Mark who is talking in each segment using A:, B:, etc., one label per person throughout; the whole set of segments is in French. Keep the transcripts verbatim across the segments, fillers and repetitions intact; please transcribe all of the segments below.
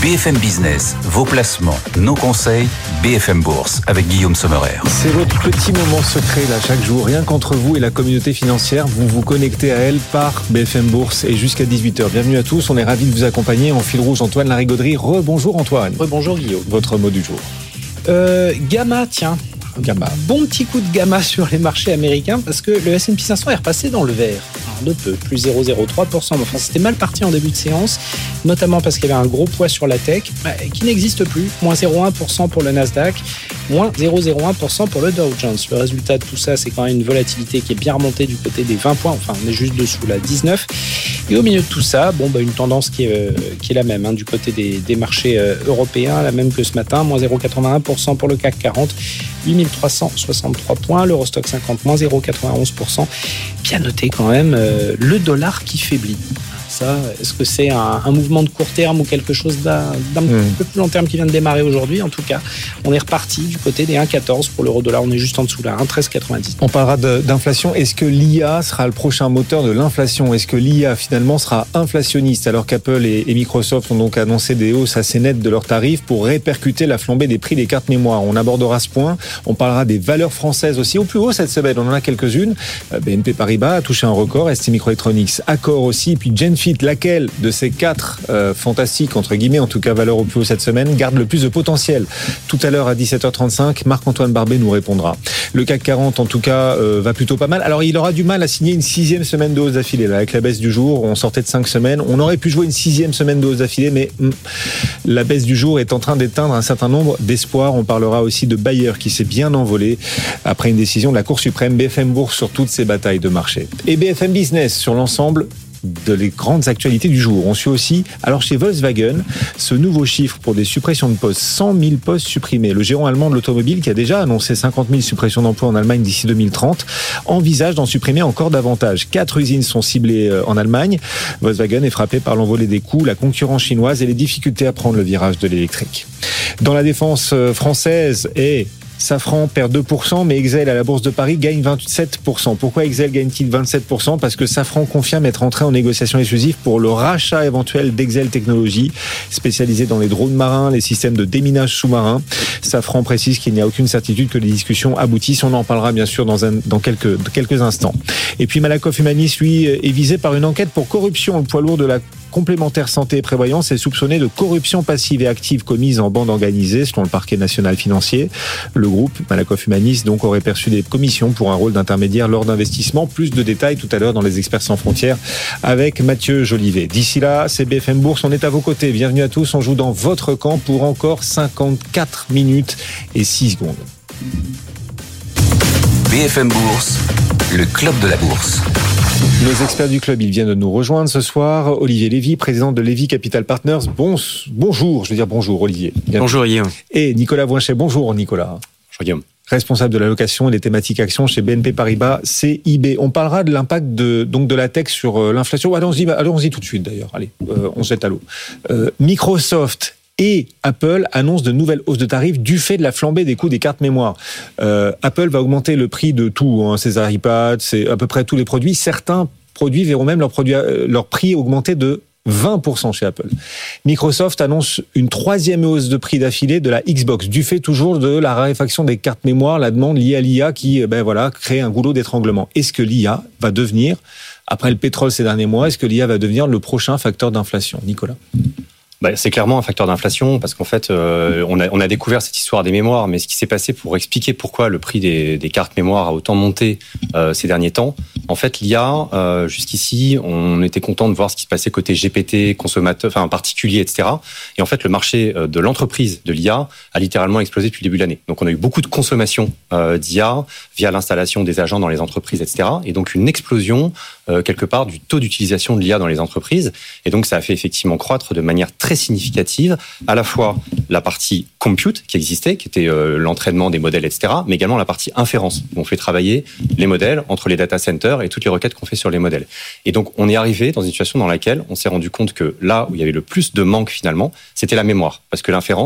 A: B F M Business, vos placements, nos conseils, B F M Bourse avec Guillaume Sommerer.
B: C'est votre petit moment secret là chaque jour. Rien qu'entre vous et la communauté financière, vous vous connectez à elle par B F M Bourse et jusqu'à dix-huit heures. Bienvenue à tous, on est ravis de vous accompagner. En fil rouge, Antoine Larigauderie. Rebonjour Antoine.
C: Rebonjour Guillaume.
B: Votre mot du jour.
C: Euh, gamma, tiens.
B: Gamma.
C: Bon petit coup de gamma sur les marchés américains parce que le S and P cinq cents est repassé dans le vert. Alors de peu, plus zéro virgule zéro trois pour cent. Enfin, c'était mal parti en début de séance, notamment parce qu'il y avait un gros poids sur la tech bah, qui n'existe plus. moins zéro virgule un pour cent pour le Nasdaq, moins zéro virgule zéro un pour cent pour le Dow Jones. Le résultat de tout ça, c'est quand même une volatilité qui est bien remontée du côté des vingt points. Enfin, on est juste dessous la dix-neuf. Et au milieu de tout ça, bon, bah, une tendance qui est, euh, qui est la même hein, du côté des, des marchés euh, européens, la même que ce matin, moins zéro virgule quatre-vingt-un pour cent pour le C A C quarante, huit mille trois cent soixante-trois points, l'Eurostock cinquante, moins zéro virgule quatre-vingt-onze pour cent. Bien noté quand même, euh, le dollar qui faiblit. Ça, est-ce que c'est un, un mouvement de court terme ou quelque chose d'un, d'un mmh. peu plus long terme qui vient de démarrer aujourd'hui? En tout cas, on est reparti du côté des un virgule quatorze pour l'euro-dollar. On est juste en dessous là, un virgule treize quatre-vingt-dix.
B: On parlera de, d'inflation. Est-ce que l'I A sera le prochain moteur de l'inflation? Est-ce que l'I A finalement sera inflationniste alors qu'Apple et, et Microsoft ont donc annoncé des hausses assez nettes de leurs tarifs pour répercuter la flambée des prix des cartes mémoire? On abordera ce point. On parlera des valeurs françaises aussi au plus haut cette semaine. On en a quelques-unes. B N P Paribas a touché un record, S T Microelectronics, Accor aussi, et puis Genfit. Laquelle de ces quatre euh, fantastiques, entre guillemets, en tout cas valeurs au plus haut cette semaine, garde le plus de potentiel? Tout à l'heure à dix-sept heures trente-cinq, Marc-Antoine Barbet nous répondra. Le C A C quarante, en tout cas, euh, va plutôt pas mal. Alors, il aura du mal à signer une sixième semaine de hausse d'affilée. Là, avec la baisse du jour, on sortait de cinq semaines. On aurait pu jouer une sixième semaine de hausse d'affilée, mais hum, la baisse du jour est en train d'éteindre un certain nombre d'espoirs. On parlera aussi de Bayer qui s'est bien envolé après une décision de la Cour suprême. B F M Bourse sur toutes ces batailles de marché. Et B F M Business sur l'ensemble de les grandes actualités du jour. On suit aussi, alors chez Volkswagen, ce nouveau chiffre pour des suppressions de postes, cent mille postes supprimés. Le gérant allemand de l'automobile, qui a déjà annoncé cinquante mille suppressions d'emplois en Allemagne d'ici deux mille trente, envisage d'en supprimer encore davantage. Quatre usines sont ciblées en Allemagne. Volkswagen est frappé par l'envolée des coûts, la concurrence chinoise et les difficultés à prendre le virage de l'électrique. Dans la défense française et Safran perd deux pour cent, mais Exel à la Bourse de Paris gagne vingt-sept pour cent. Pourquoi Exel gagne-t-il vingt-sept pour cent? Parce que Safran confirme être entré en négociation exclusive pour le rachat éventuel d'Exel Technologies, spécialisé dans les drones marins, les systèmes de déminage sous-marin. Safran précise qu'il n'y a aucune certitude que les discussions aboutissent. On en parlera bien sûr dans, un, dans quelques, quelques instants. Et puis Malakoff Humanis, lui, est visé par une enquête pour corruption. Le poids lourd de la complémentaire santé et prévoyance est soupçonné de corruption passive et active commise en bande organisée selon le parquet national financier. Le groupe Malakoff Humanis donc aurait perçu des commissions pour un rôle d'intermédiaire lors d'investissements. Plus de détails tout à l'heure dans les Experts sans frontières avec Mathieu Jolivet. D'ici là, c'est B F M Bourse, on est à vos côtés. Bienvenue à tous, on joue dans votre camp pour encore cinquante-quatre minutes et six secondes.
A: B F M Bourse, le club de la bourse.
B: Nos experts du club, ils viennent de nous rejoindre ce soir. Olivier Lévy, président de Lévy Capital Partners. Bon, bonjour, je veux dire bonjour Olivier. Bienvenue.
D: Bonjour Guillaume.
B: Et Nicolas Voinchet, bonjour Nicolas.
D: Bonjour Guillaume.
B: Responsable de la location et des thématiques actions chez B N P Paribas C I B. On parlera de l'impact de, donc de la tech sur euh, l'inflation. Allons-y, allons-y tout de suite d'ailleurs. Allez, euh, on se jette à l'eau. Euh, Microsoft et Apple annoncent de nouvelles hausses de tarifs du fait de la flambée des coûts des cartes mémoire. Euh, Apple va augmenter le prix de tout, hein, ses iPads, c'est à peu près tous les produits. Certains produits verront même leur, produit, leur prix augmenter de vingt pour cent chez Apple. Microsoft annonce une troisième hausse de prix d'affilée de la Xbox, du fait toujours de la raréfaction des cartes mémoire, la demande liée à l'I A qui ben voilà, crée un goulot d'étranglement. Est-ce que l'I A va devenir, après le pétrole ces derniers mois, est-ce que l'I A va devenir le prochain facteur d'inflation? Nicolas?
D: Bah, c'est clairement un facteur d'inflation parce qu'en fait, euh, on, a, on a découvert cette histoire des mémoires, mais ce qui s'est passé pour expliquer pourquoi le prix des, des cartes mémoire a autant monté euh, ces derniers temps, en fait, l'I A, euh, jusqu'ici, on était content de voir ce qui se passait côté G P T, consommateur, enfin particulier, et cetera. Et en fait, le marché de l'entreprise de l'I A a littéralement explosé depuis le début de l'année. Donc, on a eu beaucoup de consommation euh, d'I A via l'installation des agents dans les entreprises, et cetera. Et donc, une explosion euh, quelque part du taux d'utilisation de l'I A dans les entreprises. Et donc, ça a fait effectivement croître de manière très significative à la fois la partie compute qui existait, qui était euh, l'entraînement des modèles, et cetera, mais également la partie inférence, où on fait travailler les modèles entre les data centers et toutes les requêtes qu'on fait sur les modèles. Et donc, on est arrivé dans une situation dans laquelle on s'est rendu compte que là où il y avait le plus de manque finalement, c'était la mémoire. Parce que l'inférence,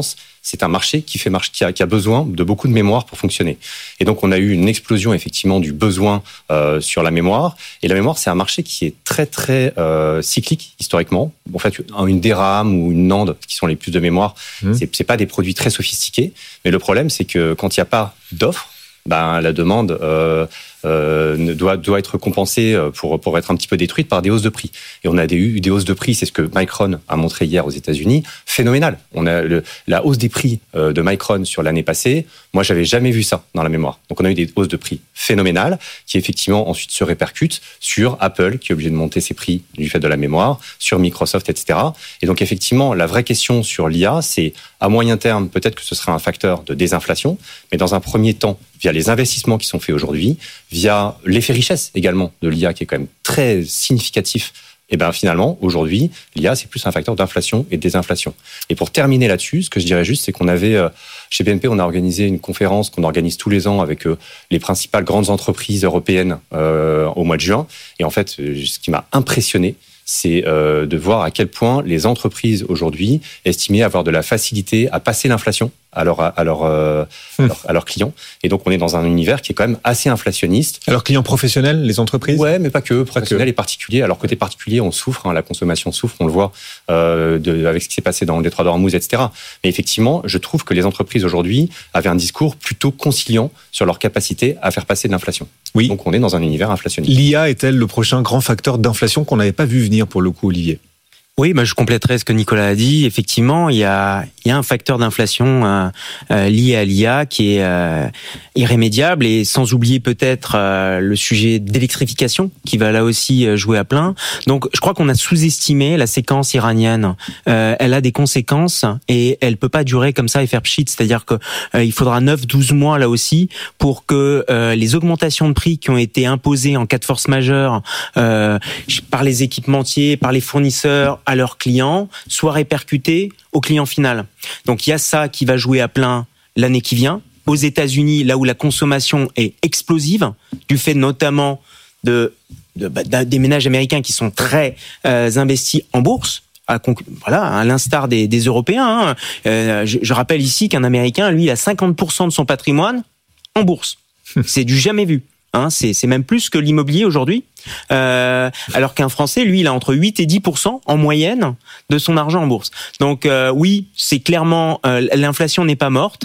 D: c'est un marché qui fait marche, qui a, qui a besoin de beaucoup de mémoire pour fonctionner. Et donc, on a eu une explosion effectivement du besoin euh, sur la mémoire. Et la mémoire, c'est un marché qui est très très euh, cyclique historiquement. En fait, une D RAM ou une NAND, qui sont les puces de mémoire, mmh. c'est, c'est pas des produits très sophistiqués. Mais le problème, c'est que quand il n'y a pas d'offre, ben la demande euh, euh, doit doit être compensée pour pour être un petit peu détruite par des hausses de prix. Et on a des, eu des hausses de prix, c'est ce que Micron a montré hier aux États-Unis, phénoménal. On a le, la hausse des prix de Micron sur l'année passée. Moi, j'avais jamais vu ça dans la mémoire. Donc, on a eu des hausses de prix phénoménales qui effectivement ensuite se répercutent sur Apple, qui est obligé de monter ses prix du fait de la mémoire, sur Microsoft, et cetera. Et donc, effectivement, la vraie question sur l'I A, c'est à moyen terme, peut-être que ce sera un facteur de désinflation, mais dans un premier temps, via les investissements qui sont faits aujourd'hui, via l'effet richesse également de l'I A qui est quand même très significatif, et bien finalement, aujourd'hui, l'I A, c'est plus un facteur d'inflation et de désinflation. Et pour terminer là-dessus, ce que je dirais juste, c'est qu'on avait, euh, chez B N P, on a organisé une conférence qu'on organise tous les ans avec euh, les principales grandes entreprises européennes euh, au mois de juin. Et en fait, ce qui m'a impressionné, c'est euh, de voir à quel point les entreprises aujourd'hui estimaient avoir de la facilité à passer l'inflation à, leur, à, leur, euh, mmh. à, leur, à leurs clients. Et donc, on est dans un univers qui est quand même assez inflationniste.
B: Alors, clients professionnels, les entreprises ?
D: Ouais, mais pas que, professionnels et particuliers. Alors, côté particulier, on souffre, hein, la consommation souffre, on le voit euh, de, avec ce qui s'est passé dans le détroit d'Ormuz, et cetera. Mais effectivement, je trouve que les entreprises aujourd'hui avaient un discours plutôt conciliant sur leur capacité à faire passer de l'inflation.
B: Oui.
D: Donc, on est dans un univers inflationniste.
B: L'I A est-elle le prochain grand facteur d'inflation qu'on n'avait pas vu venir pour le coup, Olivier ?
E: Oui, bah, je compléterai ce que Nicolas a dit. Effectivement, il y a, il y a un facteur d'inflation euh, euh, lié à l'I A qui est euh, irrémédiable, et sans oublier peut-être euh, le sujet d'électrification qui va là aussi jouer à plein. Donc, je crois qu'on a sous-estimé la séquence iranienne. Euh, elle a des conséquences et elle peut pas durer comme ça et faire pchit. C'est-à-dire que euh, il faudra neuf douze mois là aussi pour que euh, les augmentations de prix qui ont été imposées en cas de force majeure euh, par les équipementiers, par les fournisseurs à leurs clients, soit répercuté au client final. Donc il y a ça qui va jouer à plein l'année qui vient. Aux États-Unis, là où la consommation est explosive, du fait notamment de, de, de des ménages américains qui sont très euh, investis en bourse. À, voilà, à l'instar des, des Européens. Hein. Euh, je, je rappelle ici qu'un Américain, lui, a cinquante pour cent de son patrimoine en bourse. C'est du jamais vu. Hein, c'est, c'est même plus que l'immobilier aujourd'hui. Euh, alors qu'un Français, lui, il a entre huit et dix pour cent en moyenne de son argent en bourse. Donc euh, oui, c'est clairement, euh, l'inflation n'est pas morte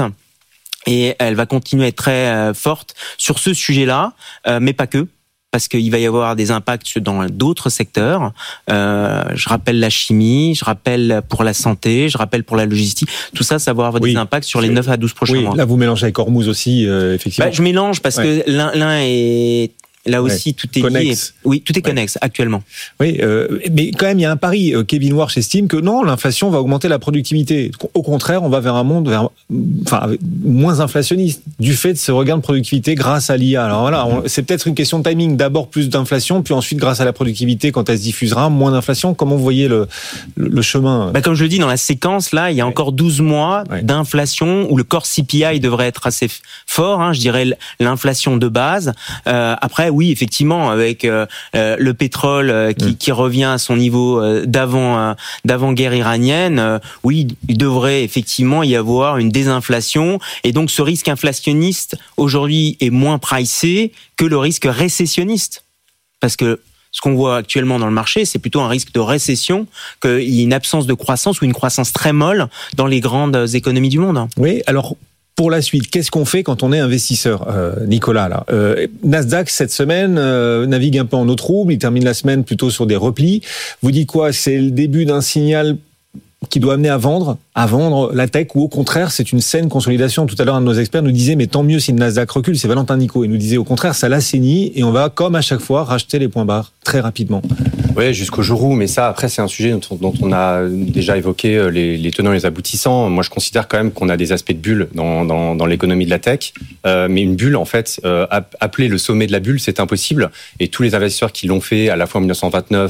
E: et elle va continuer à être très euh, forte sur ce sujet-là, euh, mais pas que. Parce qu'il va y avoir des impacts dans d'autres secteurs. Euh, je rappelle la chimie, je rappelle pour la santé, je rappelle pour la logistique. Tout ça, ça va avoir oui. des impacts sur les neuf à douze prochains
B: oui,
E: mois.
B: Là, vous mélangez avec Hormuz aussi, euh, effectivement.
E: Bah, je mélange parce ouais. que l'un, l'un est... Là aussi, ouais. tout est
B: connexe.
E: lié. Oui, tout est connexe, ouais. actuellement.
B: Oui, euh, mais quand même, il y a un pari. Kevin Warsh estime que non, l'inflation va augmenter la productivité. Au contraire, on va vers un monde vers, enfin, moins inflationniste, du fait de ce regain de productivité grâce à l'I A. Alors voilà, on, c'est peut-être une question de timing. D'abord plus d'inflation, puis ensuite, grâce à la productivité, quand elle se diffusera, moins d'inflation. Comment vous voyez le, le, le chemin ?
E: Bah, comme je le dis, dans la séquence, là, il y a ouais. encore douze mois ouais. d'inflation où le core C P I devrait être assez fort, hein, je dirais l'inflation de base. Euh, après, oui, effectivement, avec euh, le pétrole euh, qui, mmh. qui revient à son niveau euh, d'avant euh, d'avant-guerre iranienne, euh, oui, il devrait effectivement y avoir une désinflation. Et donc, ce risque inflationniste, aujourd'hui, est moins pricé que le risque récessionniste. Parce que ce qu'on voit actuellement dans le marché, c'est plutôt un risque de récession qu'il y ait une absence de croissance ou une croissance très molle dans les grandes économies du monde.
B: Oui, alors... Pour la suite, qu'est-ce qu'on fait quand on est investisseur, euh, Nicolas là euh, Nasdaq cette semaine euh, navigue un peu en eau trouble, il termine la semaine plutôt sur des replis. Vous dites quoi ? C'est le début d'un signal qui doit amener à vendre, à vendre la tech, ou au contraire, c'est une saine consolidation. Tout à l'heure, un de nos experts nous disait, mais tant mieux si le Nasdaq recule, c'est Valentin Nico. Il nous disait, au contraire, ça l'assainit et on va, comme à chaque fois, racheter les points bas très rapidement.
D: Oui, jusqu'au jour où, mais ça, après, c'est un sujet dont, dont on a déjà évoqué les, les tenants et les aboutissants. Moi, je considère quand même qu'on a des aspects de bulle dans, dans, dans l'économie de la tech. Euh, mais une bulle, en fait, euh, appeler le sommet de la bulle, c'est impossible. Et tous les investisseurs qui l'ont fait, à la fois en dix-neuf cent vingt-neuf,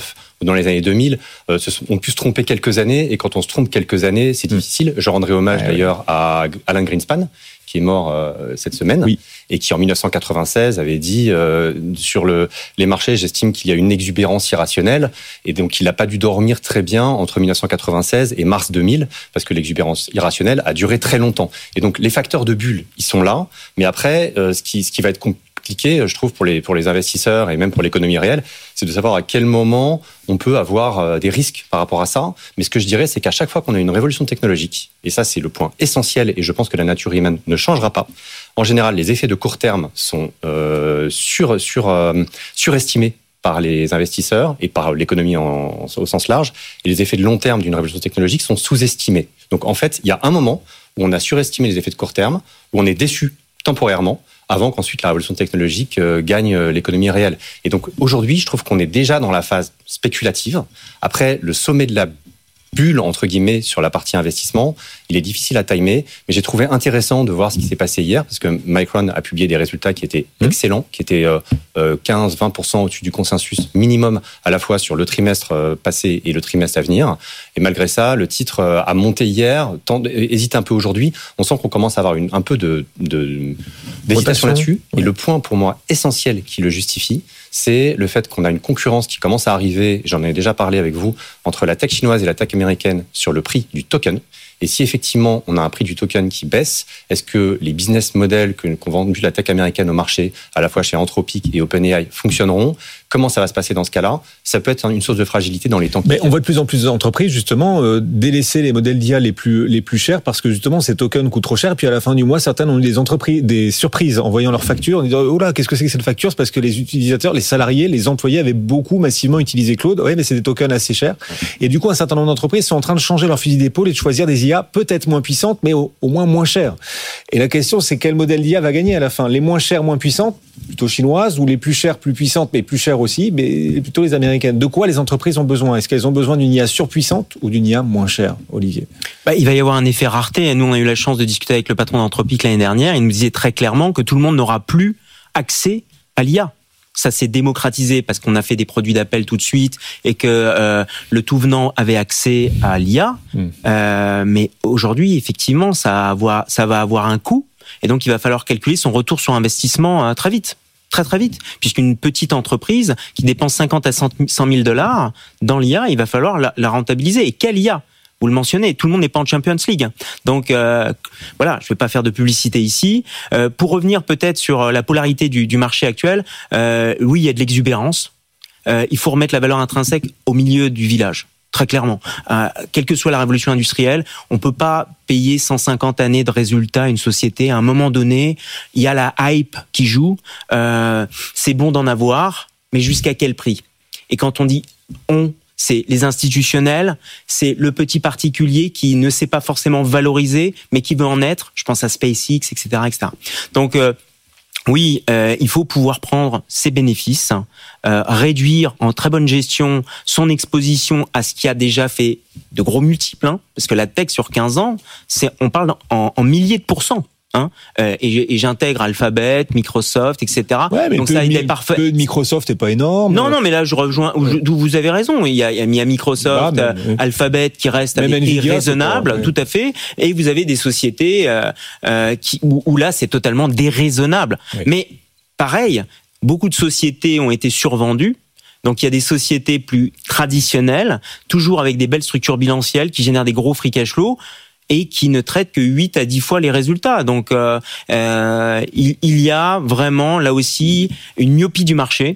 D: dans les années deux mille, euh, se sont, ont pu se tromper quelques années. Et quand on se trompe quelques années, c'est mmh. difficile. Je rendrai hommage ouais, d'ailleurs ouais. à Alan Greenspan, qui est mort euh, cette semaine, oui. et qui en dix-neuf cent quatre-vingt-seize avait dit euh, sur le, les marchés, j'estime qu'il y a une exubérance irrationnelle, et donc il n'a pas dû dormir très bien entre dix-neuf cent quatre-vingt-seize et mars deux mille, parce que l'exubérance irrationnelle a duré très longtemps. Et donc les facteurs de bulle, ils sont là, mais après, euh, ce, qui, ce qui va être compliqué, je trouve, pour les, pour les investisseurs et même pour l'économie réelle, c'est de savoir à quel moment on peut avoir des risques par rapport à ça. Mais ce que je dirais, c'est qu'à chaque fois qu'on a une révolution technologique, et ça c'est le point essentiel, et je pense que la nature humaine ne changera pas, en général les effets de court terme sont euh, sur, sur, euh, surestimés par les investisseurs et par l'économie en, au sens large, et les effets de long terme d'une révolution technologique sont sous-estimés. Donc en fait, il y a un moment où on a surestimé les effets de court terme, où on est déçu temporairement, avant qu'ensuite la révolution technologique euh, gagne euh, l'économie réelle. Et donc aujourd'hui, je trouve qu'on est déjà dans la phase spéculative. Après, le sommet de la bulle, entre guillemets, sur la partie investissement, il est difficile à timer, mais j'ai trouvé intéressant de voir ce qui s'est passé hier, parce que Micron a publié des résultats qui étaient mmh. excellents, qui étaient euh, quinze à vingt pour cent au-dessus du consensus minimum, à la fois sur le trimestre euh, passé et le trimestre à venir. Et malgré ça, le titre euh, a monté hier, tend, hésite un peu aujourd'hui. On sent qu'on commence à avoir une, un peu de, de, d'hésitation là-dessus. Ouais. Et le point, pour moi, essentiel qui le justifie, c'est le fait qu'on a une concurrence qui commence à arriver, j'en ai déjà parlé avec vous, entre la tech chinoise et la tech américaine sur le prix du token. Et si effectivement on a un prix du token qui baisse, est-ce que les business models qu'ont vendu la tech américaine au marché, à la fois chez Anthropic et OpenAI, fonctionneront ? Comment ça va se passer dans ce cas-là ? Ça peut être une source de fragilité dans les temps qui viennent.
B: Mais on voit de plus en plus d'entreprises justement euh, délaisser les modèles d'I A les plus les plus chers parce que justement ces tokens coûtent trop cher. Puis à la fin du mois, certaines ont eu des entreprises, des surprises en voyant leurs factures, en disant oh là, qu'est-ce que c'est que cette facture ? C'est parce que les utilisateurs, les salariés, les employés avaient beaucoup massivement utilisé Claude. Ouais, mais c'est des tokens assez chers. Et du coup, un certain nombre d'entreprises sont en train de changer leur fusil d'épaule et de choisir des I A peut-être moins puissantes, mais au, au moins moins chères. Et la question, c'est quel modèle d'I A va gagner à la fin ? Les moins chères, moins puissantes, plutôt chinoises, ou les plus chères, plus puissantes, mais plus chères aussi, mais plutôt les américaines. De quoi les entreprises ont besoin ? Est-ce qu'elles ont besoin d'une I A surpuissante ou d'une I A moins chère, Olivier ?
E: Bah, il va y avoir un effet rareté. Nous, on a eu la chance de discuter avec le patron d'Anthropic l'année dernière. Il nous disait très clairement que tout le monde n'aura plus accès à l'I A. Ça s'est démocratisé parce qu'on a fait des produits d'appel tout de suite et que euh, le tout venant avait accès à l'I A. Mmh. Euh, mais aujourd'hui, effectivement, ça va avoir, ça va avoir un coût. Et donc, il va falloir calculer son retour sur investissement euh, très vite. Très très vite, puisqu'une petite entreprise qui dépense cinquante à cent mille dollars dans l'I A, il va falloir la, la rentabiliser. Et quelle I A ? Vous le mentionnez, tout le monde n'est pas en Champions League. Donc euh, voilà, je ne vais pas faire de publicité ici. Euh, pour revenir peut-être sur la polarité du, du marché actuel, euh, oui, il y a de l'exubérance. Euh, il faut remettre la valeur intrinsèque au milieu du village. Très clairement, euh, quelle que soit la révolution industrielle, on peut pas payer cent cinquante années de résultats à une société. À un moment donné, il y a la hype qui joue. Euh, c'est bon d'en avoir, mais jusqu'à quel prix ? Et quand on dit on, c'est les institutionnels, c'est le petit particulier qui ne sait pas forcément valoriser, mais qui veut en être. Je pense à SpaceX, et cetera, et cetera. Donc euh, oui, euh, il faut pouvoir prendre ses bénéfices, euh, réduire en très bonne gestion son exposition à ce qui a déjà fait de gros multiples, hein, parce que la tech sur quinze ans, c'est, on parle en, en milliers de pourcents. Hein, euh, et, et j'intègre Alphabet, Microsoft, et cetera.
B: Ouais, mais donc peu ça, il est parfait. Peu de Microsoft est pas énorme.
E: Non, non, mais là je rejoins. Ouais. Où vous avez raison. Il y a, il y a Microsoft, ah, mais, euh, Alphabet qui reste avec des prix raisonnables, ouais. Tout à fait. Et vous avez des sociétés euh, euh, qui où, où là c'est totalement déraisonnable. Ouais. Mais pareil, beaucoup de sociétés ont été survendues. Donc il y a des sociétés plus traditionnelles, toujours avec des belles structures bilancielles qui génèrent des gros free cash flow. Et qui ne traite que huit à dix fois les résultats. Donc, euh, euh, il, il y a vraiment, là aussi, une myopie du marché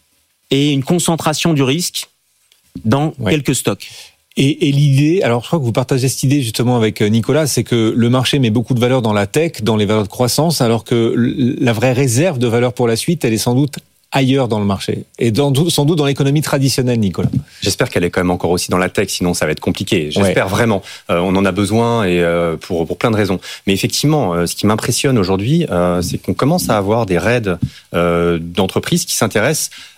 E: et une concentration du risque dans ouais. quelques stocks.
B: Et, et l'idée, alors je crois que vous partagez cette idée justement avec Nicolas, c'est que le marché met beaucoup de valeur dans la tech, dans les valeurs de croissance, alors que la vraie réserve de valeur pour la suite, elle est sans doute ailleurs dans le marché et dans, sans doute dans l'économie traditionnelle, Nicolas.
D: J'espère qu'elle est quand même encore aussi dans la tech, sinon ça va être compliqué. J'espère ouais. vraiment. Euh, on en a besoin et euh, pour pour plein de raisons. Mais effectivement, euh, ce qui m'impressionne aujourd'hui, euh, c'est qu'on commence à avoir des raids euh, d'entreprises qui s'intéressent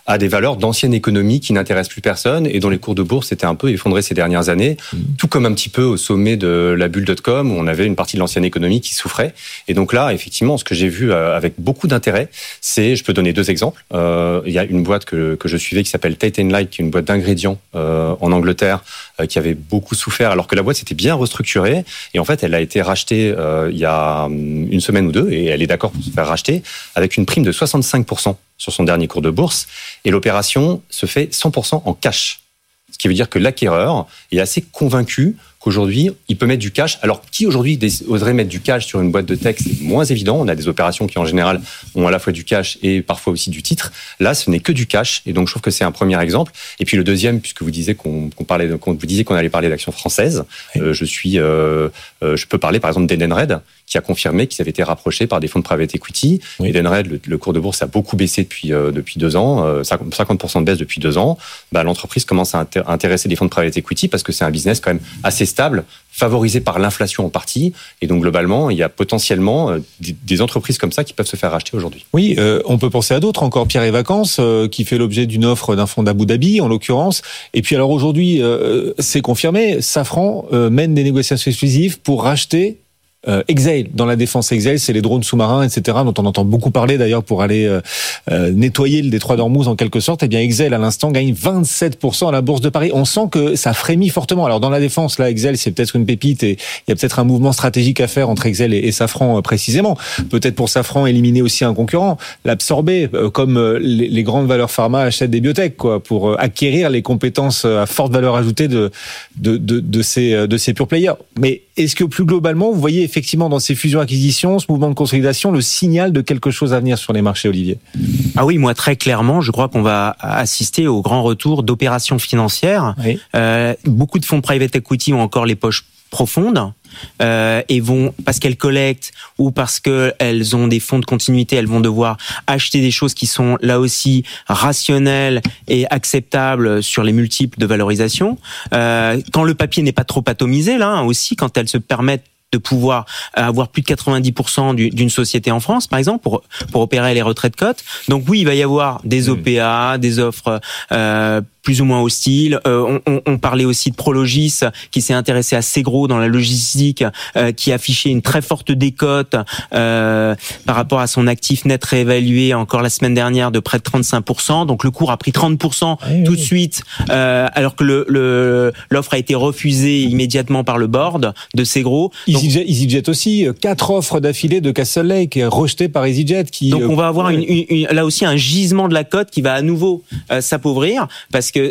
D: à des valeurs d'ancienne économie qui n'intéressent plus personne et dont les cours de bourse s'étaient un peu effondrés ces dernières années, mmh. tout comme un petit peu au sommet de la bulle dot-com où on avait une partie de l'ancienne économie qui souffrait. Et donc là, effectivement, ce que j'ai vu avec beaucoup d'intérêt, c'est, je peux donner deux exemples. Euh, il y a une boîte que, que je suivais qui s'appelle Tate and Lyle, qui est une boîte d'ingrédients euh, en Angleterre, euh, qui avait beaucoup souffert alors que la boîte s'était bien restructurée. Et en fait, elle a été rachetée euh, il y a une semaine ou deux et elle est d'accord pour se faire racheter avec une prime de soixante-cinq pour cent sur son dernier cours de bourse, et l'opération se fait cent pour cent en cash. Ce qui veut dire que l'acquéreur est assez convaincu qu'aujourd'hui, il peut mettre du cash. Alors, qui aujourd'hui oserait mettre du cash sur une boîte de tech, c'est moins évident. On a des opérations qui, en général, ont à la fois du cash et parfois aussi du titre. Là, ce n'est que du cash. Et donc, je trouve que c'est un premier exemple. Et puis, le deuxième, puisque vous disiez qu'on, qu'on parlait, de, qu'on, vous disiez qu'on allait parler d'actions françaises, oui. euh, je suis, euh, euh, je peux parler, par exemple, d'Edenred, qui a confirmé qu'ils avaient été rapprochés par des fonds de private equity. Oui. Edenred, le, le cours de bourse a beaucoup baissé depuis, euh, depuis deux ans, euh, cinquante pour cent de baisse depuis deux ans. Bah, l'entreprise commence à intér- intéresser des fonds de private equity parce que c'est un business quand même assez stable, favorisé par l'inflation en partie. Et donc, globalement, il y a potentiellement euh, des, des entreprises comme ça qui peuvent se faire racheter aujourd'hui.
B: Oui, euh, on peut penser à d'autres encore. Pierre et Vacances, euh, qui fait l'objet d'une offre d'un fonds d'Abu Dhabi, en l'occurrence. Et puis alors aujourd'hui, euh, c'est confirmé, Safran euh, mène des négociations exclusives pour racheter Euh, Exail, dans la défense. Exail, c'est les drones sous-marins, et cetera, dont on entend beaucoup parler d'ailleurs pour aller euh, euh, nettoyer le détroit d'Ormuz en quelque sorte. Eh bien, Exail, à l'instant, gagne vingt-sept pour cent à la Bourse de Paris. On sent que ça frémit fortement. Alors, dans la défense, là, Exail, c'est peut-être une pépite et il y a peut-être un mouvement stratégique à faire entre Exail et, et Safran euh, précisément. Peut-être pour Safran éliminer aussi un concurrent, l'absorber, euh, comme euh, les, les grandes valeurs pharma achètent des biotech, quoi, pour euh, acquérir les compétences à forte valeur ajoutée de de de, de ces de ces pure players. Mais est-ce que plus globalement, vous voyez effectivement dans ces fusions-acquisitions, ce mouvement de consolidation, le signal de quelque chose à venir sur les marchés, Olivier?
E: Ah oui, moi très clairement, je crois qu'on va assister au grand retour d'opérations financières. Oui. Euh, beaucoup de fonds private equity ont encore les poches profondes. Euh, et vont, parce qu'elles collectent ou parce qu'elles ont des fonds de continuité, elles vont devoir acheter des choses qui sont là aussi rationnelles et acceptables sur les multiples de valorisation. Euh, quand le papier n'est pas trop atomisé, là aussi, quand elles se permettent de pouvoir avoir plus de quatre-vingt-dix pour cent d'une société en France, par exemple, pour pour opérer les retraits de cote. Donc oui, il va y avoir des O P A, des offres euh, plus ou moins hostiles. Euh, on, on parlait aussi de Prologis, qui s'est intéressé à Segro dans la logistique, euh, qui affichait une très forte décote euh, par rapport à son actif net réévalué encore la semaine dernière de près de trente-cinq pour cent. Donc le cours a pris trente pour cent oui, tout oui. de suite, euh, alors que le, le l'offre a été refusée immédiatement par le board de Segro. Donc,
B: EasyJet, EasyJet aussi, quatre offres d'affilée de Castle Lake rejetées par EasyJet. Qui,
E: donc on va avoir une, une, une, là aussi un gisement de la cote qui va à nouveau euh, s'appauvrir parce que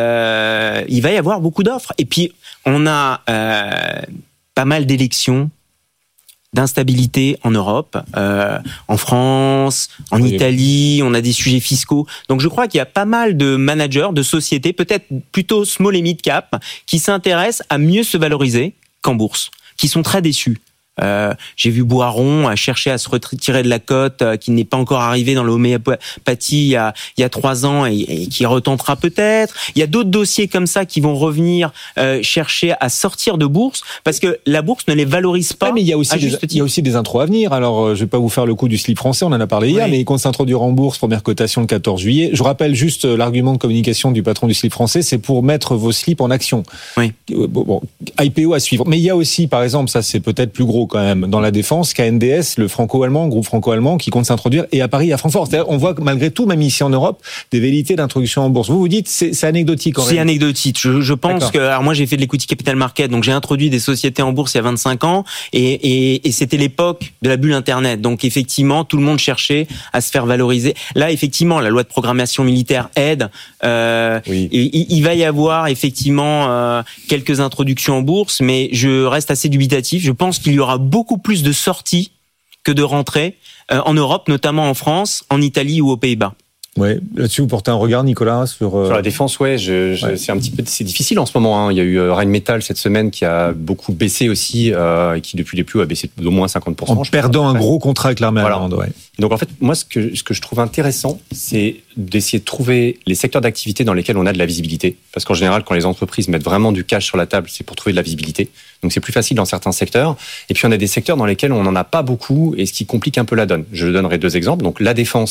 E: euh, il va y avoir beaucoup d'offres. Et puis on a euh, pas mal d'élections, d'instabilité en Europe, euh, en France, en oui. Italie, on a des sujets fiscaux. Donc je crois qu'il y a pas mal de managers, de sociétés, peut-être plutôt small et mid cap, qui s'intéressent à mieux se valoriser qu'en bourse, qui sont très déçus. Euh, j'ai vu Boiron à chercher à se retirer de la cote, euh, qui n'est pas encore arrivé dans l'homéopathie il y a, il y a trois ans et, et qui retentera peut-être. Il y a d'autres dossiers comme ça qui vont revenir euh, chercher à sortir de bourse parce que la bourse ne les valorise pas.
B: Ouais, mais il y a aussi des, il y a aussi des intros à venir. Alors, euh, je vais pas vous faire le coup du slip français, on en a parlé hier, oui. mais il compte s'introduire en bourse, première cotation le quatorze juillet. Je rappelle juste euh, l'argument de communication du patron du slip français, c'est pour mettre vos slips en action.
E: Oui.
B: Euh, bon, bon, I P O à suivre. Mais il y a aussi, par exemple, ça c'est peut-être plus gros quand même, dans la défense, K N D S, le franco-allemand, groupe franco-allemand, qui compte s'introduire, et à Paris, à Francfort. C'est-à-dire, on voit que malgré tout, même ici en Europe, des velléités d'introduction en bourse. Vous vous dites, c'est, c'est anecdotique en
E: C'est réalité. anecdotique. Je, je pense D'accord. que, alors moi j'ai fait de l'equity capital market, donc j'ai introduit des sociétés en bourse il y a vingt-cinq ans, et, et, et c'était l'époque de la bulle Internet. Donc effectivement, tout le monde cherchait à se faire valoriser. Là, effectivement, la loi de programmation militaire aide. Euh, oui. et, il, il va y avoir effectivement euh, quelques introductions en bourse, mais je reste assez dubitatif. Je pense qu'il y aura beaucoup plus de sorties que de rentrées euh, en Europe, notamment en France, en Italie ou aux Pays-Bas.
B: Ouais, là-dessus vous portez un regard, Nicolas, sur euh...
D: sur la défense. Ouais, je, je, ouais. c'est un petit peu, c'est difficile en ce moment. Hein. Il y a eu euh, Rheinmetall cette semaine qui a beaucoup baissé aussi, euh, et qui depuis les plus hauts a baissé d'au moins cinquante pour cent.
B: En perdant un gros contrat avec l'armée voilà. allemande. Ouais.
D: Donc en fait, moi, ce que ce que je trouve intéressant, c'est d'essayer de trouver les secteurs d'activité dans lesquels on a de la visibilité. Parce qu'en général, quand les entreprises mettent vraiment du cash sur la table, c'est pour trouver de la visibilité. Donc c'est plus facile dans certains secteurs. Et puis on a des secteurs dans lesquels on n'en a pas beaucoup et ce qui complique un peu la donne. Je donnerai deux exemples. Donc la défense,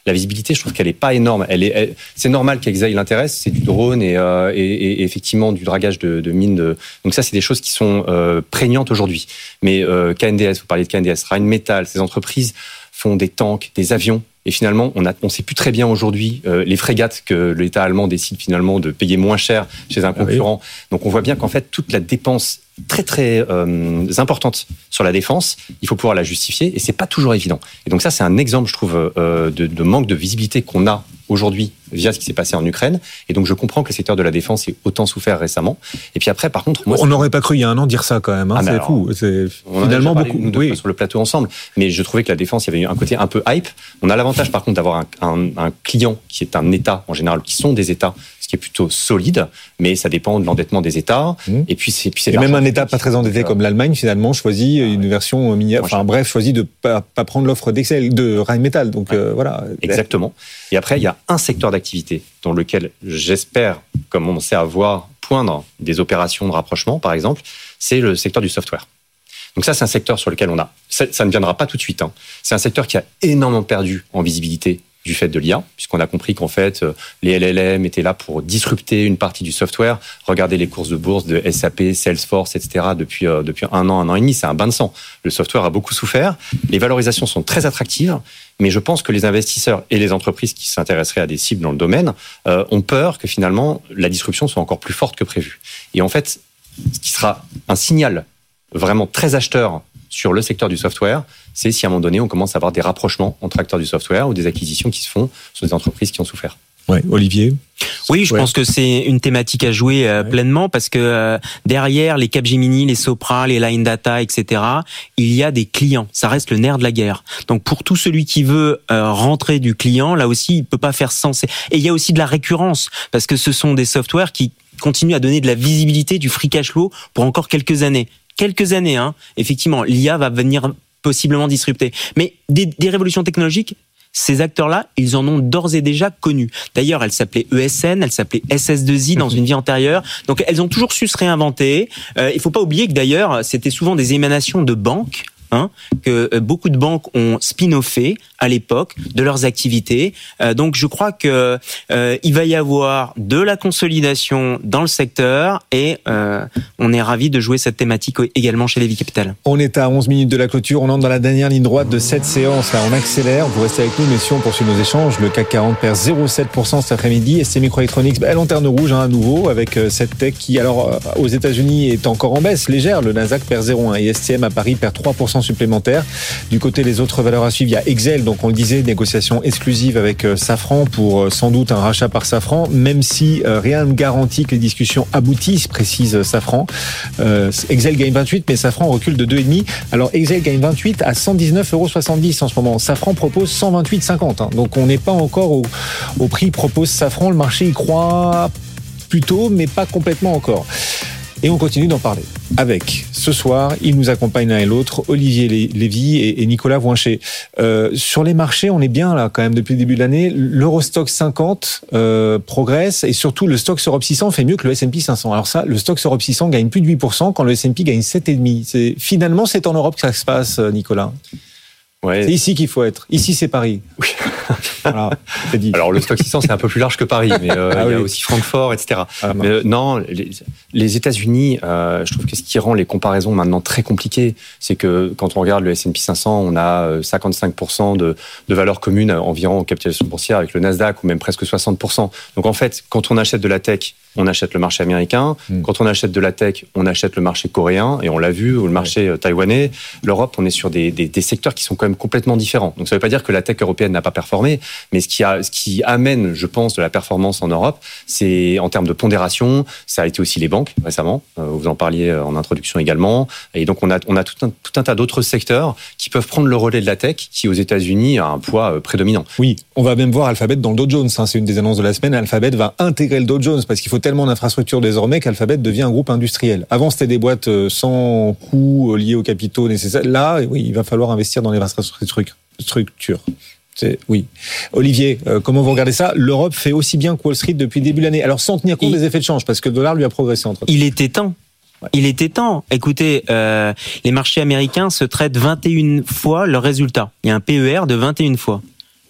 D: la visibilité, je trouve qu'elle est pas énorme. Elle est, elle, c'est normal qu'Exail l'intéresse, c'est du drone et, euh, et, et effectivement du dragage de, de mines. De... Donc ça, c'est des choses qui sont euh, prégnantes aujourd'hui. Mais euh, K N D S, vous parliez de K N D S, Rheinmetall, ces entreprises font des tanks, des avions. Et finalement, on ne on sait plus très bien aujourd'hui euh, les frégates que l'État allemand décide finalement de payer moins cher chez un concurrent. Ah oui. Donc on voit bien qu'en fait, toute la dépense très très euh, importante sur la défense, il faut pouvoir la justifier et c'est pas toujours évident. Et donc ça, c'est un exemple, je trouve, euh, de, de manque de visibilité qu'on a aujourd'hui via ce qui s'est passé en Ukraine. Et donc je comprends que le secteur de la défense ait autant souffert récemment. Et puis après, par contre, moi,
B: on n'aurait pas cru il y a un an dire ça quand même. Hein, ah c'est alors, fou. C'est
D: on finalement a déjà parlé, beaucoup nous, oui. sur le plateau ensemble. Mais je trouvais que la défense, il y avait un côté un peu hype. On a l'avantage, par contre, d'avoir un, un, un client qui est un État en général, qui sont des États, ce qui est plutôt solide, mais ça dépend de l'endettement des États. Mmh. Et puis c'est, puis c'est
B: et même un État pas très endetté comme l'Allemagne finalement choisit une version minière. Enfin bref, choisit de pas, pas prendre l'offre d'Excel, de Rheinmetall. Donc ouais. euh, voilà.
D: Exactement. Et après, il y a un secteur d'activité dans lequel j'espère commencer à voir poindre des opérations de rapprochement, par exemple, c'est le secteur du software. Donc ça, c'est un secteur sur lequel on a, ça, ça ne viendra pas tout de suite, hein. C'est un secteur qui a énormément perdu en visibilité du fait de l'I A, puisqu'on a compris qu'en fait, les L L M étaient là pour disrupter une partie du software. Regardez les courses de bourse de S A P, Salesforce, et cetera depuis, euh, depuis un an, un an et demi, c'est un bain de sang. Le software a beaucoup souffert. Les valorisations sont très attractives, mais je pense que les investisseurs et les entreprises qui s'intéresseraient à des cibles dans le domaine euh, ont peur que finalement, la disruption soit encore plus forte que prévu. Et en fait, ce qui sera un signal vraiment très acheteur sur le secteur du software, c'est si à un moment donné, on commence à avoir des rapprochements entre acteurs du software ou des acquisitions qui se font sur des entreprises qui ont souffert.
B: Ouais, Olivier.
E: Oui, je
B: ouais.
E: pense que c'est une thématique à jouer euh, ouais. pleinement parce que euh, derrière les Capgemini, les Sopra, les Line Data, et cetera, il y a des clients. Ça reste le nerf de la guerre. Donc pour tout celui qui veut euh, rentrer du client, là aussi, il peut pas faire sans. Et il y a aussi de la récurrence parce que ce sont des softwares qui continuent à donner de la visibilité, du free cash flow pour encore quelques années. Quelques années, hein. Effectivement, l'I A va venir possiblement disrupter. Mais des, des révolutions technologiques, ces acteurs-là, ils en ont d'ores et déjà connu. D'ailleurs, elle s'appelait E S N, elle s'appelait S S deux I dans une vie antérieure. Donc, elles ont toujours su se réinventer. Euh, il faut pas oublier que d'ailleurs, c'était souvent des émanations de banques. Hein, que beaucoup de banques ont spin-offé à l'époque de leurs activités. Euh, donc je crois que euh, il va y avoir de la consolidation dans le secteur et euh, on est ravis de jouer cette thématique également chez Lévis Capital.
B: On est à onze minutes de la clôture, on entre dans la dernière ligne droite de cette séance. Là, on accélère, vous restez avec nous, messieurs, on poursuit nos échanges. Le C A C quarante perd zéro virgule sept pour cent cet après-midi. S T Microelectronics, bah, lanterne rouge hein, à nouveau avec euh, cette tech qui, alors euh, aux États-Unis est encore en baisse légère. Le Nasdaq perd zéro virgule un et S T M à Paris perd trois pour cent supplémentaire. Du côté des autres valeurs à suivre, il y a Exel, donc on le disait, négociation exclusive avec Safran pour sans doute un rachat par Safran, même si rien ne garantit que les discussions aboutissent, précise Safran. Euh, Exel gagne vingt-huit, mais Safran recule de deux virgule cinq. Alors Exel gagne vingt-huit à cent dix-neuf euros soixante-dix en ce moment. Safran propose cent vingt-huit virgule cinquante. Hein. Donc on n'est pas encore au, au prix propose Safran. Le marché y croit plutôt, mais pas complètement encore. Et on continue d'en parler avec, ce soir, ils nous accompagnent l'un et l'autre, Olivier Lévy et Nicolas Voincher. Euh, sur les marchés, on est bien là quand même depuis le début de l'année. L'Eurostoxx cinquante euh, progresse et surtout le Stoxx Europe six cents fait mieux que le S and P cinq cents. Alors ça, le Stoxx Europe six cents gagne plus de huit pour cent quand le S and P gagne sept virgule cinq pour cent. C'est, finalement, c'est en Europe que ça se passe, Nicolas. Ouais. C'est ici qu'il faut être. Ici, c'est Paris. Oui. Voilà, c'est dit.
D: Alors, le Stoxx six cents, c'est un peu plus large que Paris, mais euh, ah, il y a oui. aussi Francfort, et cetera. Ah, mais, euh, non, les, les États-Unis, euh, je trouve que ce qui rend les comparaisons maintenant très compliquées, c'est que quand on regarde le S and P cinq cents, on a cinquante-cinq pour cent de, de valeur commune environ en capitalisation boursière avec le Nasdaq, ou même presque soixante pour cent. Donc, en fait, quand on achète de la tech, on achète le marché américain. Mmh. Quand on achète de la tech, on achète le marché coréen. Et on l'a vu, ou le marché ouais. taïwanais. L'Europe, on est sur des, des, des secteurs qui sont quand même complètement différents. Donc ça ne veut pas dire que la tech européenne n'a pas performé. Mais ce qui, a, ce qui amène, je pense, de la performance en Europe, c'est en termes de pondération. Ça a été aussi les banques récemment. Vous en parliez en introduction également. Et donc on a, on a tout, un, tout un tas d'autres secteurs qui peuvent prendre le relais de la tech, qui aux États-Unis a un poids prédominant.
B: Oui, on va même voir Alphabet dans le Dow Jones. Hein. C'est une des annonces de la semaine. Alphabet va intégrer le Dow Jones parce qu'il faut tellement d'infrastructures désormais qu'Alphabet devient un groupe industriel. Avant, c'était des boîtes sans coûts liés aux capitaux nécessaires. Là, oui, il va falloir investir dans les infrastructures. C'est, oui. Olivier, euh, comment vous regardez ça ? L'Europe fait aussi bien que Wall Street depuis le début de l'année. Alors, sans tenir compte il, des effets de change, parce que le dollar lui a progressé entre temps.
E: Il était temps. Ouais. Il était temps. Écoutez, euh, les marchés américains se traitent vingt et une fois leurs résultats. Il y a un P E R de vingt et une fois.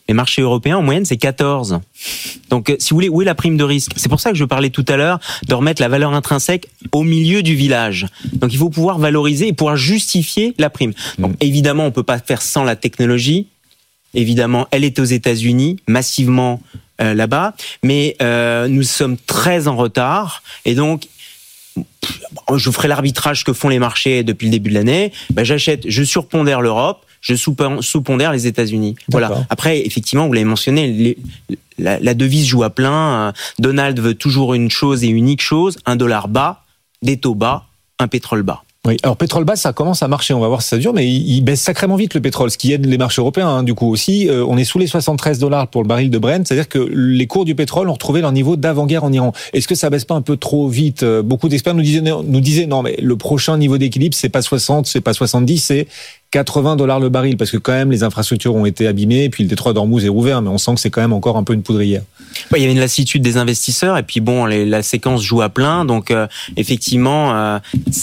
E: Les marchés européens, en moyenne, c'est quatorze. Donc, si vous voulez, où est la prime de risque? C'est pour ça que je parlais tout à l'heure de remettre la valeur intrinsèque au milieu du village. Donc, il faut pouvoir valoriser et pouvoir justifier la prime. Donc, évidemment, on peut pas faire sans la technologie. Évidemment, elle est aux États-Unis, massivement euh, là-bas. Mais euh, nous sommes très en retard. Et donc, je ferai l'arbitrage que font les marchés depuis le début de l'année. Ben, j'achète, je surpondère l'Europe. Je sous-pondère les États-Unis. D'accord. Voilà. Après, effectivement, vous l'avez mentionné, les, la, la devise joue à plein. Donald veut toujours une chose et unique chose, un dollar bas, des taux bas, un pétrole bas.
B: Oui, alors pétrole bas, ça commence à marcher, on va voir si ça dure, mais il, il baisse sacrément vite le pétrole, ce qui aide les marchés européens, hein, du coup aussi. Euh, on est sous les soixante-treize dollars pour le baril de Brent, c'est-à-dire que les cours du pétrole ont retrouvé leur niveau d'avant-guerre en Iran. Est-ce que ça baisse pas un peu trop vite? Beaucoup d'experts nous disaient, nous disaient non, mais le prochain niveau d'équilibre, c'est pas soixante, c'est pas soixante-dix, c'est quatre-vingts dollars le baril, parce que quand même les infrastructures ont été abîmées, et puis le détroit d'Ormuz est rouvert, mais on sent que c'est quand même encore un peu une poudrière.
E: Ouais, il y avait une lassitude des investisseurs, et puis bon, les, la séquence joue à plein, donc euh, effectivement, euh,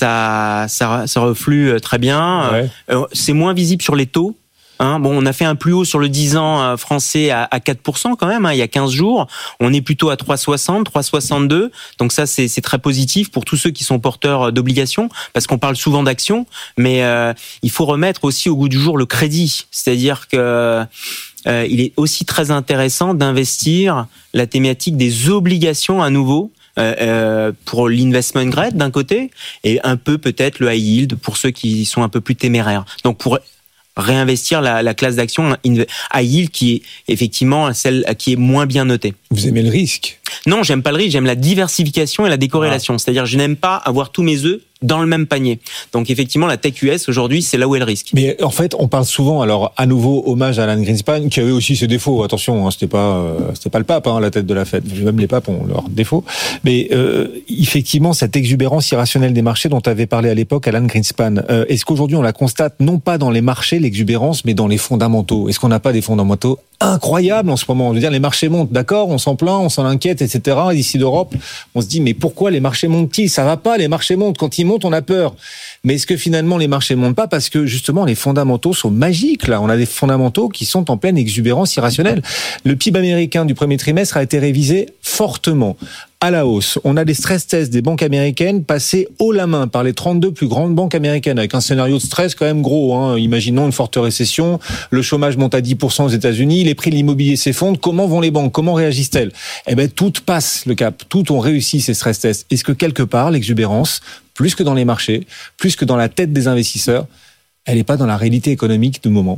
E: ça, ça, ça reflue très bien. Ouais. Euh, c'est moins visible sur les taux. Hein, bon, on a fait un plus haut sur le dix ans français à, à quatre pour cent quand même, hein, il y a quinze jours. On est plutôt à trois virgule soixante, trois virgule soixante-deux. Donc ça, c'est, c'est très positif pour tous ceux qui sont porteurs d'obligations, parce qu'on parle souvent d'actions, mais euh, il faut remettre aussi au goût du jour le crédit. C'est-à-dire que euh, il est aussi très intéressant d'investir la thématique des obligations à nouveau. Euh, pour l'investment grade d'un côté, et un peu peut-être le high yield pour ceux qui sont un peu plus téméraires. Donc pour réinvestir la, la classe d'action high yield qui est effectivement celle qui est moins bien notée.
B: Vous aimez le risque?
E: Non, j'aime pas le risque, j'aime la diversification et la décorrélation. Ah. C'est-à-dire, je n'aime pas avoir tous mes œufs dans le même panier. Donc effectivement, la tech U S aujourd'hui, c'est là où est le risque.
B: Mais en fait, on parle souvent, alors à nouveau, hommage à Alan Greenspan, qui avait aussi ses défauts. Attention, hein, c'était pas, euh, c'était pas le pape, hein, la tête de la Fed. Même les papes ont leurs défauts. Mais euh, effectivement, cette exubérance irrationnelle des marchés dont avait parlé à l'époque Alan Greenspan, euh, est-ce qu'aujourd'hui on la constate non pas dans les marchés l'exubérance, mais dans les fondamentaux? Est-ce qu'on n'a pas des fondamentaux incroyables en ce moment? Je veux dire, les marchés montent, d'accord, on s'en plaint, on s'en inquiète, et cetera. Ici d'Europe, on se dit mais pourquoi les marchés montent-ils? Ça va pas, les marchés montent. Quand ils montent, on a peur. Mais est-ce que finalement les marchés montent pas parce que justement les fondamentaux sont magiques là? On a des fondamentaux qui sont en pleine exubérance irrationnelle. Le P I B américain du premier trimestre a été révisé fortement à la hausse. On a des stress tests des banques américaines passés haut la main par les trente-deux plus grandes banques américaines avec un scénario de stress quand même gros. Hein. Imaginons une forte récession, le chômage monte à dix pour cent aux États-Unis, les prix de l'immobilier s'effondrent. Comment vont les banques? Comment réagissent-elles? Eh ben, toutes passent le cap. Toutes ont réussi ces stress tests. Est-ce que quelque part l'exubérance, plus que dans les marchés, plus que dans la tête des investisseurs, elle n'est pas dans la réalité économique du moment?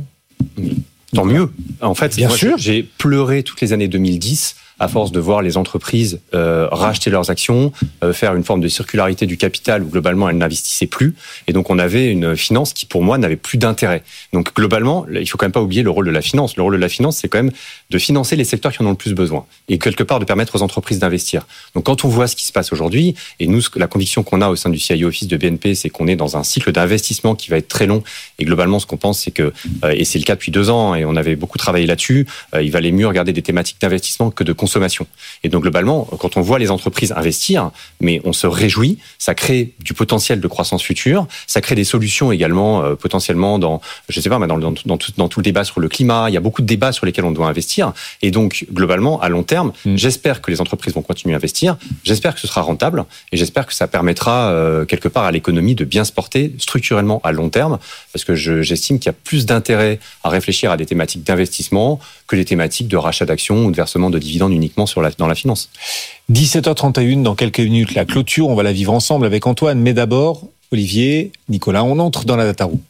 D: Tant mieux. En fait,
B: bien
D: moi,
B: sûr.
D: J'ai pleuré toutes les années deux mille dix à force de voir les entreprises euh, racheter leurs actions, euh, faire une forme de circularité du capital où globalement elles n'investissaient plus. Et donc on avait une finance qui pour moi n'avait plus d'intérêt. Donc globalement, il faut quand même pas oublier le rôle de la finance. Le rôle de la finance, c'est quand même de financer les secteurs qui en ont le plus besoin et quelque part de permettre aux entreprises d'investir. Donc quand on voit ce qui se passe aujourd'hui, et nous, la conviction qu'on a au sein du C I O Office de B N P, c'est qu'on est dans un cycle d'investissement qui va être très long. Et globalement, ce qu'on pense, c'est que, euh, et c'est le cas depuis deux ans, et on avait beaucoup travaillé là-dessus, euh, il valait mieux regarder des thématiques d'investissement que de consommation. Et donc globalement, quand on voit les entreprises investir, mais on se réjouit, ça crée du potentiel de croissance future, ça crée des solutions également euh, potentiellement dans, je sais pas, dans, dans, dans, tout, dans tout le débat sur le climat. Il y a beaucoup de débats sur lesquels on doit investir. Et donc globalement, à long terme, mmh. j'espère que les entreprises vont continuer à investir. J'espère que ce sera rentable et j'espère que ça permettra euh, quelque part à l'économie de bien se porter structurellement à long terme, parce que je, j'estime qu'il y a plus d'intérêt à réfléchir à des thématiques d'investissement que les thématiques de rachat d'actions ou de versement de dividendes uniquement sur la, dans la finance.
B: dix-sept heures trente et une, dans quelques minutes, la clôture, on va la vivre ensemble avec Antoine. Mais d'abord, Olivier, Nicolas, on entre dans la data room.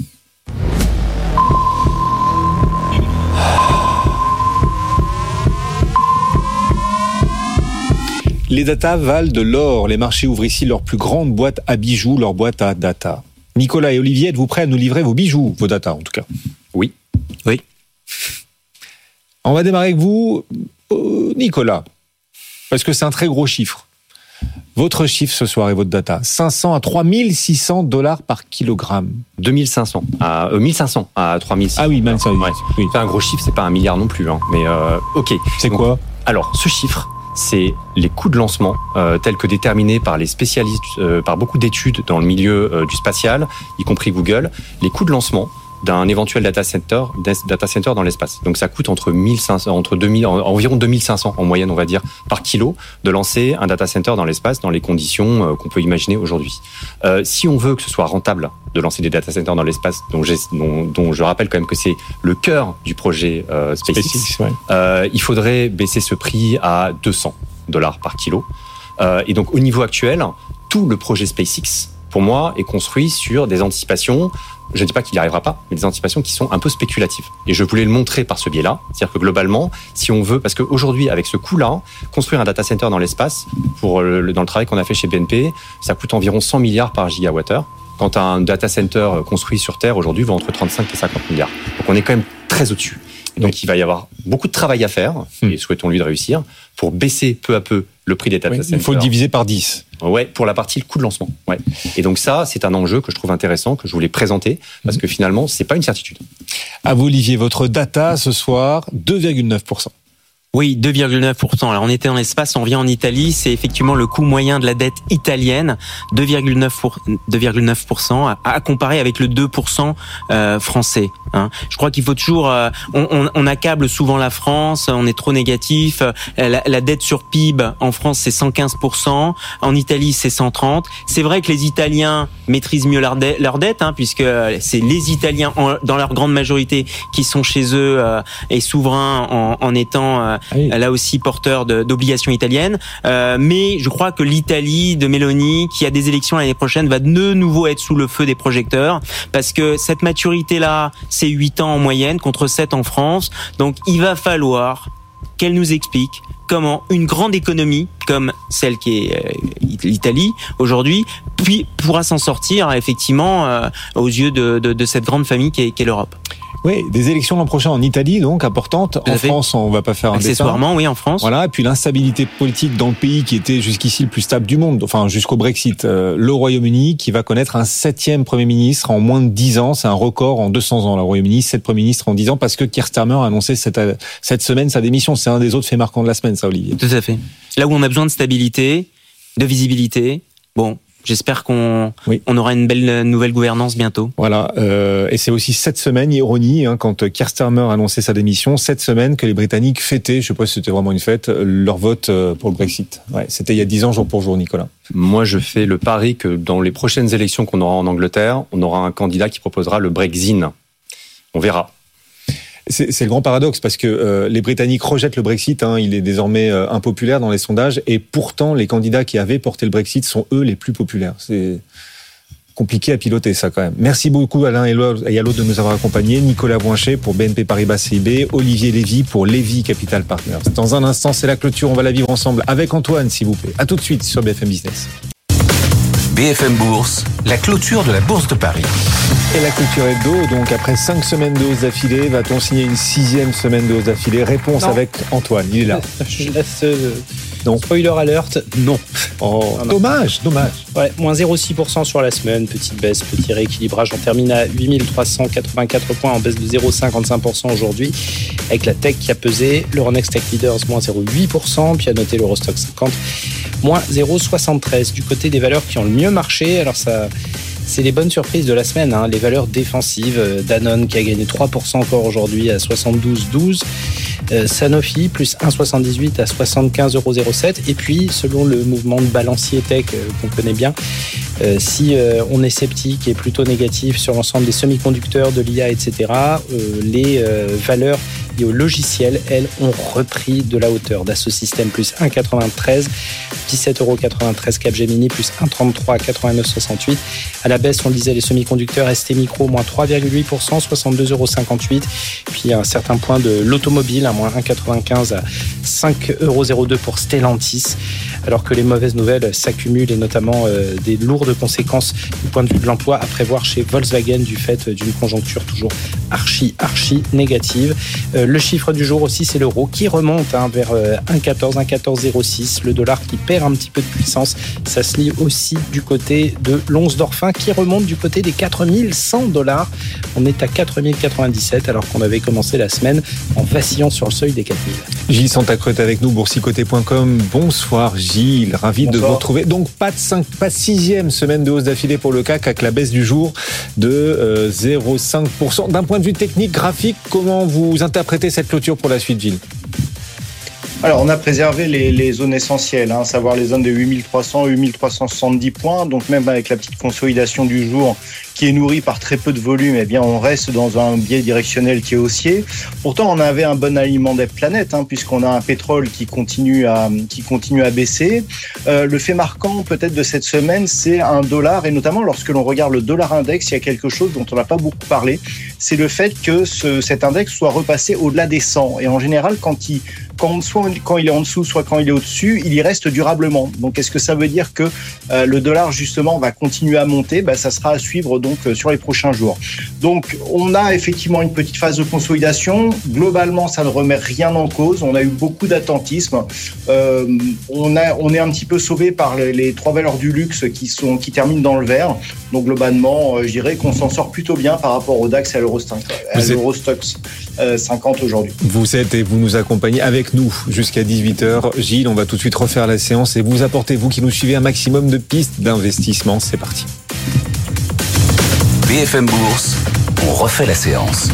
B: Les data valent de l'or. Les marchés ouvrent ici leur plus grande boîte à bijoux, leur boîte à data. Nicolas et Olivier, êtes-vous prêts à nous livrer vos bijoux, vos data en tout cas?
D: Oui.
E: Oui.
B: On va démarrer avec vous, euh, Nicolas, parce que c'est un très gros chiffre. Votre chiffre ce soir et votre data, cinq cents à trois mille six cents dollars par kilogramme.
D: deux mille cinq cents à euh, mille cinq cents à trois mille six cents.
B: Ah oui, même ça.
D: Ouais.
B: Oui.
D: C'est un gros chiffre, c'est pas un milliard non plus, hein, mais euh, ok.
B: C'est
D: Donc,
B: quoi?
D: Alors, ce chiffre, c'est les coûts de lancement euh, tels que déterminés par les spécialistes, euh, par beaucoup d'études dans le milieu euh, du spatial, y compris Google. Les coûts de lancement d'un éventuel data center, data center dans l'espace. Donc ça coûte entre mille cinq cents, entre deux mille, environ deux mille cinq cents en moyenne, on va dire, par kilo, de lancer un data center dans l'espace dans les conditions qu'on peut imaginer aujourd'hui. Euh, si on veut que ce soit rentable de lancer des data centers dans l'espace, dont, dont, dont je rappelle quand même que c'est le cœur du projet euh, SpaceX, SpaceX ouais. euh, il faudrait baisser ce prix à deux cents dollars par kilo. Euh, et donc au niveau actuel, tout le projet SpaceX, pour moi, est construit sur des anticipations. Je ne dis pas qu'il n'y arrivera pas, mais des anticipations qui sont un peu spéculatives. Et je voulais le montrer par ce biais-là. C'est-à-dire que globalement, si on veut, parce qu'aujourd'hui, avec ce coût-là, construire un data center dans l'espace, pour le, dans le travail qu'on a fait chez B N P, ça coûte environ cent milliards par gigawattheure. Quand un data center construit sur Terre, aujourd'hui, va entre trente-cinq et cinquante milliards. Donc on est quand même très au-dessus. Donc oui. Il va y avoir beaucoup de travail à faire, et souhaitons-lui de réussir, pour baisser peu à peu le prix des data oui, centers.
B: Il faut le diviser par dix.
D: Ouais, pour la partie le coût de lancement. Ouais. Et donc ça, c'est un enjeu que je trouve intéressant, que je voulais présenter, parce que finalement, c'est pas une certitude.
B: À vous, Olivier, votre data ce soir, deux virgule neuf pour cent.
E: Oui, deux virgule neuf pour cent. Alors, on était dans l'espace, on vient en Italie. C'est effectivement le coût moyen de la dette italienne, deux virgule neuf pour cent, à, à comparer avec le deux pour cent euh, français. Hein. Je crois qu'il faut toujours... Euh, on, on, on accable souvent la France, on est trop négatif. La, la dette sur P I B en France, c'est cent quinze pour cent. En Italie, c'est cent trente. C'est vrai que les Italiens maîtrisent mieux leur, de, leur dette, hein, puisque c'est les Italiens, en, dans leur grande majorité, qui sont chez eux euh, et souverains en, en étant... Euh, Oui. là aussi porteur de, d'obligations italiennes. Euh, mais je crois que l'Italie de Meloni, qui a des élections l'année prochaine, va de nouveau être sous le feu des projecteurs, parce que cette maturité-là, c'est huit ans en moyenne, contre sept en France. Donc il va falloir qu'elle nous explique comment une grande économie comme celle qui est euh, l'Italie aujourd'hui puis pourra s'en sortir effectivement euh, aux yeux de, de, de cette grande famille qui est, qui est l'Europe.
B: Oui, des élections l'an prochain en Italie, donc importantes. En France, on va pas faire un dessin.
E: Accessoirement, oui, en France.
B: Voilà, et puis l'instabilité politique dans le pays qui était jusqu'ici le plus stable du monde, enfin jusqu'au Brexit. Euh, le Royaume-Uni qui va connaître un septième Premier ministre en moins de dix ans, c'est un record en deux cents ans. Le Royaume-Uni, sept Premiers ministres en dix ans, parce que Keir Starmer a annoncé cette, cette semaine sa démission. C'est un des autres faits marquants de la semaine, ça, Olivier.
E: Tout à fait. Là où on a besoin de stabilité, de visibilité, bon... J'espère qu'on oui. on aura une belle nouvelle gouvernance bientôt.
B: Voilà, euh, et c'est aussi cette semaine, ironie, hein, quand Keir Starmer a annoncé sa démission, cette semaine que les Britanniques fêtaient, je ne sais pas si c'était vraiment une fête, leur vote pour le Brexit. Ouais, c'était il y a dix ans, jour pour jour, Nicolas.
D: Moi, je fais le pari que dans les prochaines élections qu'on aura en Angleterre, on aura un candidat qui proposera le Brexit. On verra.
B: C'est, c'est le grand paradoxe, parce que euh, les Britanniques rejettent le Brexit, hein, il est désormais euh, impopulaire dans les sondages, et pourtant les candidats qui avaient porté le Brexit sont eux les plus populaires. C'est compliqué à piloter ça quand même. Merci beaucoup à l'un et à l'autre de nous avoir accompagnés. Nicolas Boinchet pour B N P Paribas C I B, Olivier Lévy pour Lévy Capital Partners. Dans un instant, c'est la clôture, on va la vivre ensemble avec Antoine, s'il vous plaît. À tout de suite sur B F M Business.
A: B F M Bourse, la clôture de la Bourse de Paris.
B: Et la clôture hebdo, donc après cinq semaines de hausse d'affilée, va-t-on signer une sixième semaine de hausse d'affilée? Réponse non. Avec Antoine, il est là.
C: Je laisse... Euh... Non. Spoiler alert, non.
B: Oh, non, non. Dommage, dommage.
C: Ouais, moins zéro virgule six pour cent sur la semaine, petite baisse, petit rééquilibrage. On termine à huit mille trois cent quatre-vingt-quatre points, en baisse de zéro virgule cinquante-cinq pour cent aujourd'hui, avec la tech qui a pesé. L'Euronext Tech Leaders, moins zéro virgule huit pour cent, puis à noter l'Eurostock cinquante, moins zéro virgule soixante-treize. Du côté des valeurs qui ont le mieux marché, alors ça... c'est les bonnes surprises de la semaine, hein. Les valeurs défensives, Danone qui a gagné trois pour cent encore aujourd'hui à soixante-douze virgule douze, euh, Sanofi plus un virgule soixante-dix-huit à soixante-quinze virgule zéro sept, et puis selon le mouvement de balancier tech euh, qu'on connaît bien, euh, si euh, on est sceptique et plutôt négatif sur l'ensemble des semi-conducteurs, de l'I A, et cetera, euh, les euh, valeurs liées au logiciel, elles, ont repris de la hauteur. Dassault Systèmes plus un virgule quatre-vingt-treize, dix-sept virgule quatre-vingt-treize, Capgemini plus un virgule trente-trois, quatre-vingt-neuf virgule soixante-huit. À la baisse, on le disait, les semi-conducteurs, S T Micro, moins trois virgule huit pour cent, soixante-deux virgule cinquante-huit. Puis un certain point de l'automobile, à moins un virgule quatre-vingt-quinze à cinq virgule zéro deux pour Stellantis. Alors que les mauvaises nouvelles s'accumulent, et notamment euh, des lourdes conséquences du point de vue de l'emploi à prévoir chez Volkswagen du fait d'une conjoncture toujours archi, archi négative. Euh, le chiffre du jour aussi, c'est l'euro qui remonte hein, vers euh, un virgule quatorze, un virgule quatorze zéro six. Le dollar qui perd un petit peu de puissance. Ça se lit aussi du côté de l'once d'or fin qui remonte du côté des quatre mille cent dollars. On est à quatre mille quatre-vingt-dix-sept alors qu'on avait commencé la semaine en vacillant sur le seuil des quatre mille.
B: Gilles Santacreux est avec nous, boursicoté point com. Bonsoir Gilles. Gilles, ravi Bonsoir. de vous retrouver. Donc pas de cinq, pas de sixième semaine de hausse d'affilée pour le C A C avec la baisse du jour de euh, zéro virgule cinq pour cent. D'un point de vue technique, graphique, comment vous interprétez cette clôture pour la suite, Gilles ?
F: Alors, on a préservé les, les zones essentielles, hein, à savoir les zones de huit mille trois cents, huit mille trois cent soixante-dix points. Donc, même avec la petite consolidation du jour qui est nourrie par très peu de volume, eh bien, on reste dans un biais directionnel qui est haussier. Pourtant, on avait un bon aliment des planètes, hein, puisqu'on a un pétrole qui continue à, qui continue à baisser. Euh, le fait marquant, peut-être, de cette semaine, c'est un dollar, et notamment lorsque l'on regarde le dollar index, il y a quelque chose dont on n'a pas beaucoup parlé. C'est le fait que ce, cet index soit repassé au-delà des cent. Et en général, quand il, quand, soit quand il est en dessous, soit quand il est au-dessus, il y reste durablement. Donc, est-ce que ça veut dire que euh, le dollar, justement, va continuer à monter ? Ben, ça sera à suivre donc euh, sur les prochains jours. Donc, on a effectivement une petite phase de consolidation. Globalement, ça ne remet rien en cause. On a eu beaucoup d'attentisme. Euh, on, a, on est un petit peu sauvé par les, les trois valeurs du luxe qui, sont, qui terminent dans le vert. Donc, globalement, euh, je dirais qu'on s'en sort plutôt bien par rapport au DAX et à l'Eurostoxx euh, cinquante aujourd'hui.
B: Vous êtes et vous nous accompagnez avec nous jusqu'à dix-huit heures. Gilles, on va tout de suite refaire la séance et vous apportez, vous qui nous suivez, un maximum de pistes d'investissement. C'est parti.
A: B F M Bourse, on refait la séance.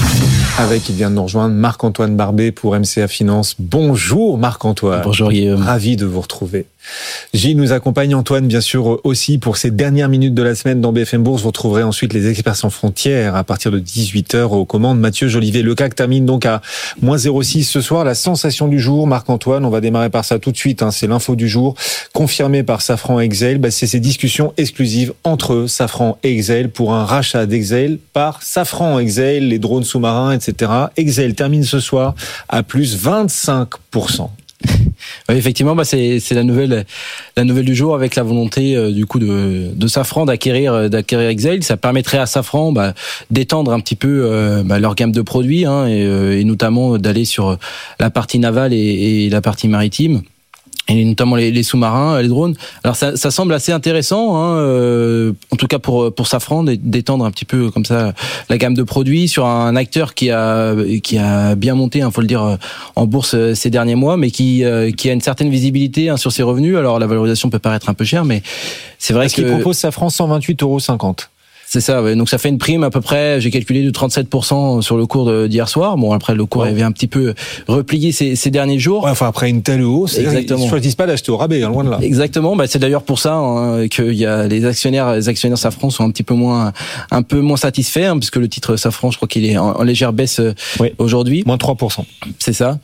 B: Avec, il vient de nous rejoindre, Marc-Antoine Barbet pour M C A Finance. Bonjour Marc-Antoine.
G: Bonjour Guillaume.
B: Ravi de vous retrouver. Gilles nous accompagne, Antoine bien sûr aussi pour ces dernières minutes de la semaine dans B F M Bourse. Vous retrouverez ensuite les experts sans frontières à partir de dix-huit heures aux commandes. Mathieu Jolivet, le C A C termine donc à moins zéro virgule six ce soir. La sensation du jour, Marc-Antoine, on va démarrer par ça tout de suite, hein, c'est l'info du jour, confirmée par Safran et Exail. Bah, c'est ces discussions exclusives entre eux, Safran et Exail, pour un rachat d'Exail par Safran. Exail, les drones sous-marins, et cetera. Exail termine ce soir à plus vingt-cinq pour cent.
G: Oui, effectivement, bah c'est c'est la nouvelle la nouvelle du jour avec la volonté euh, du coup de de Safran d'acquérir d'acquérir Exail. Ça permettrait à Safran bah, d'étendre un petit peu euh, bah, leur gamme de produits hein, et, euh, et notamment d'aller sur la partie navale et, et la partie maritime. Et notamment les, les sous-marins, les drones. Alors ça, ça semble assez intéressant, hein, euh, en tout cas pour pour Safran, d'étendre un petit peu comme ça la gamme de produits sur un acteur qui a qui a bien monté, hein, faut le dire, en bourse ces derniers mois, mais qui euh, qui a une certaine visibilité hein, sur ses revenus. Alors la valorisation peut paraître un peu chère, mais c'est vrai
B: Est-ce
G: que
B: qu'il propose Safran cent vingt-huit euros cinquante.
G: C'est ça, ouais. Donc ça fait une prime à peu près, j'ai calculé de trente-sept pour cent sur le cours d'hier soir. Bon, après le cours ouais. avait un petit peu replié ces, ces derniers jours.
B: Ouais, enfin après une telle hausse,
G: exactement.
B: Ils ne choisissent pas d'acheter au rabais, hein, loin de là.
G: Exactement, bah c'est d'ailleurs pour ça hein, que y a les actionnaires, les actionnaires Safran sont un petit peu moins, un peu moins satisfaits, hein, puisque le titre Safran, je crois qu'il est en, en légère baisse oui. aujourd'hui.
B: Moins trois pour cent.
G: C'est ça.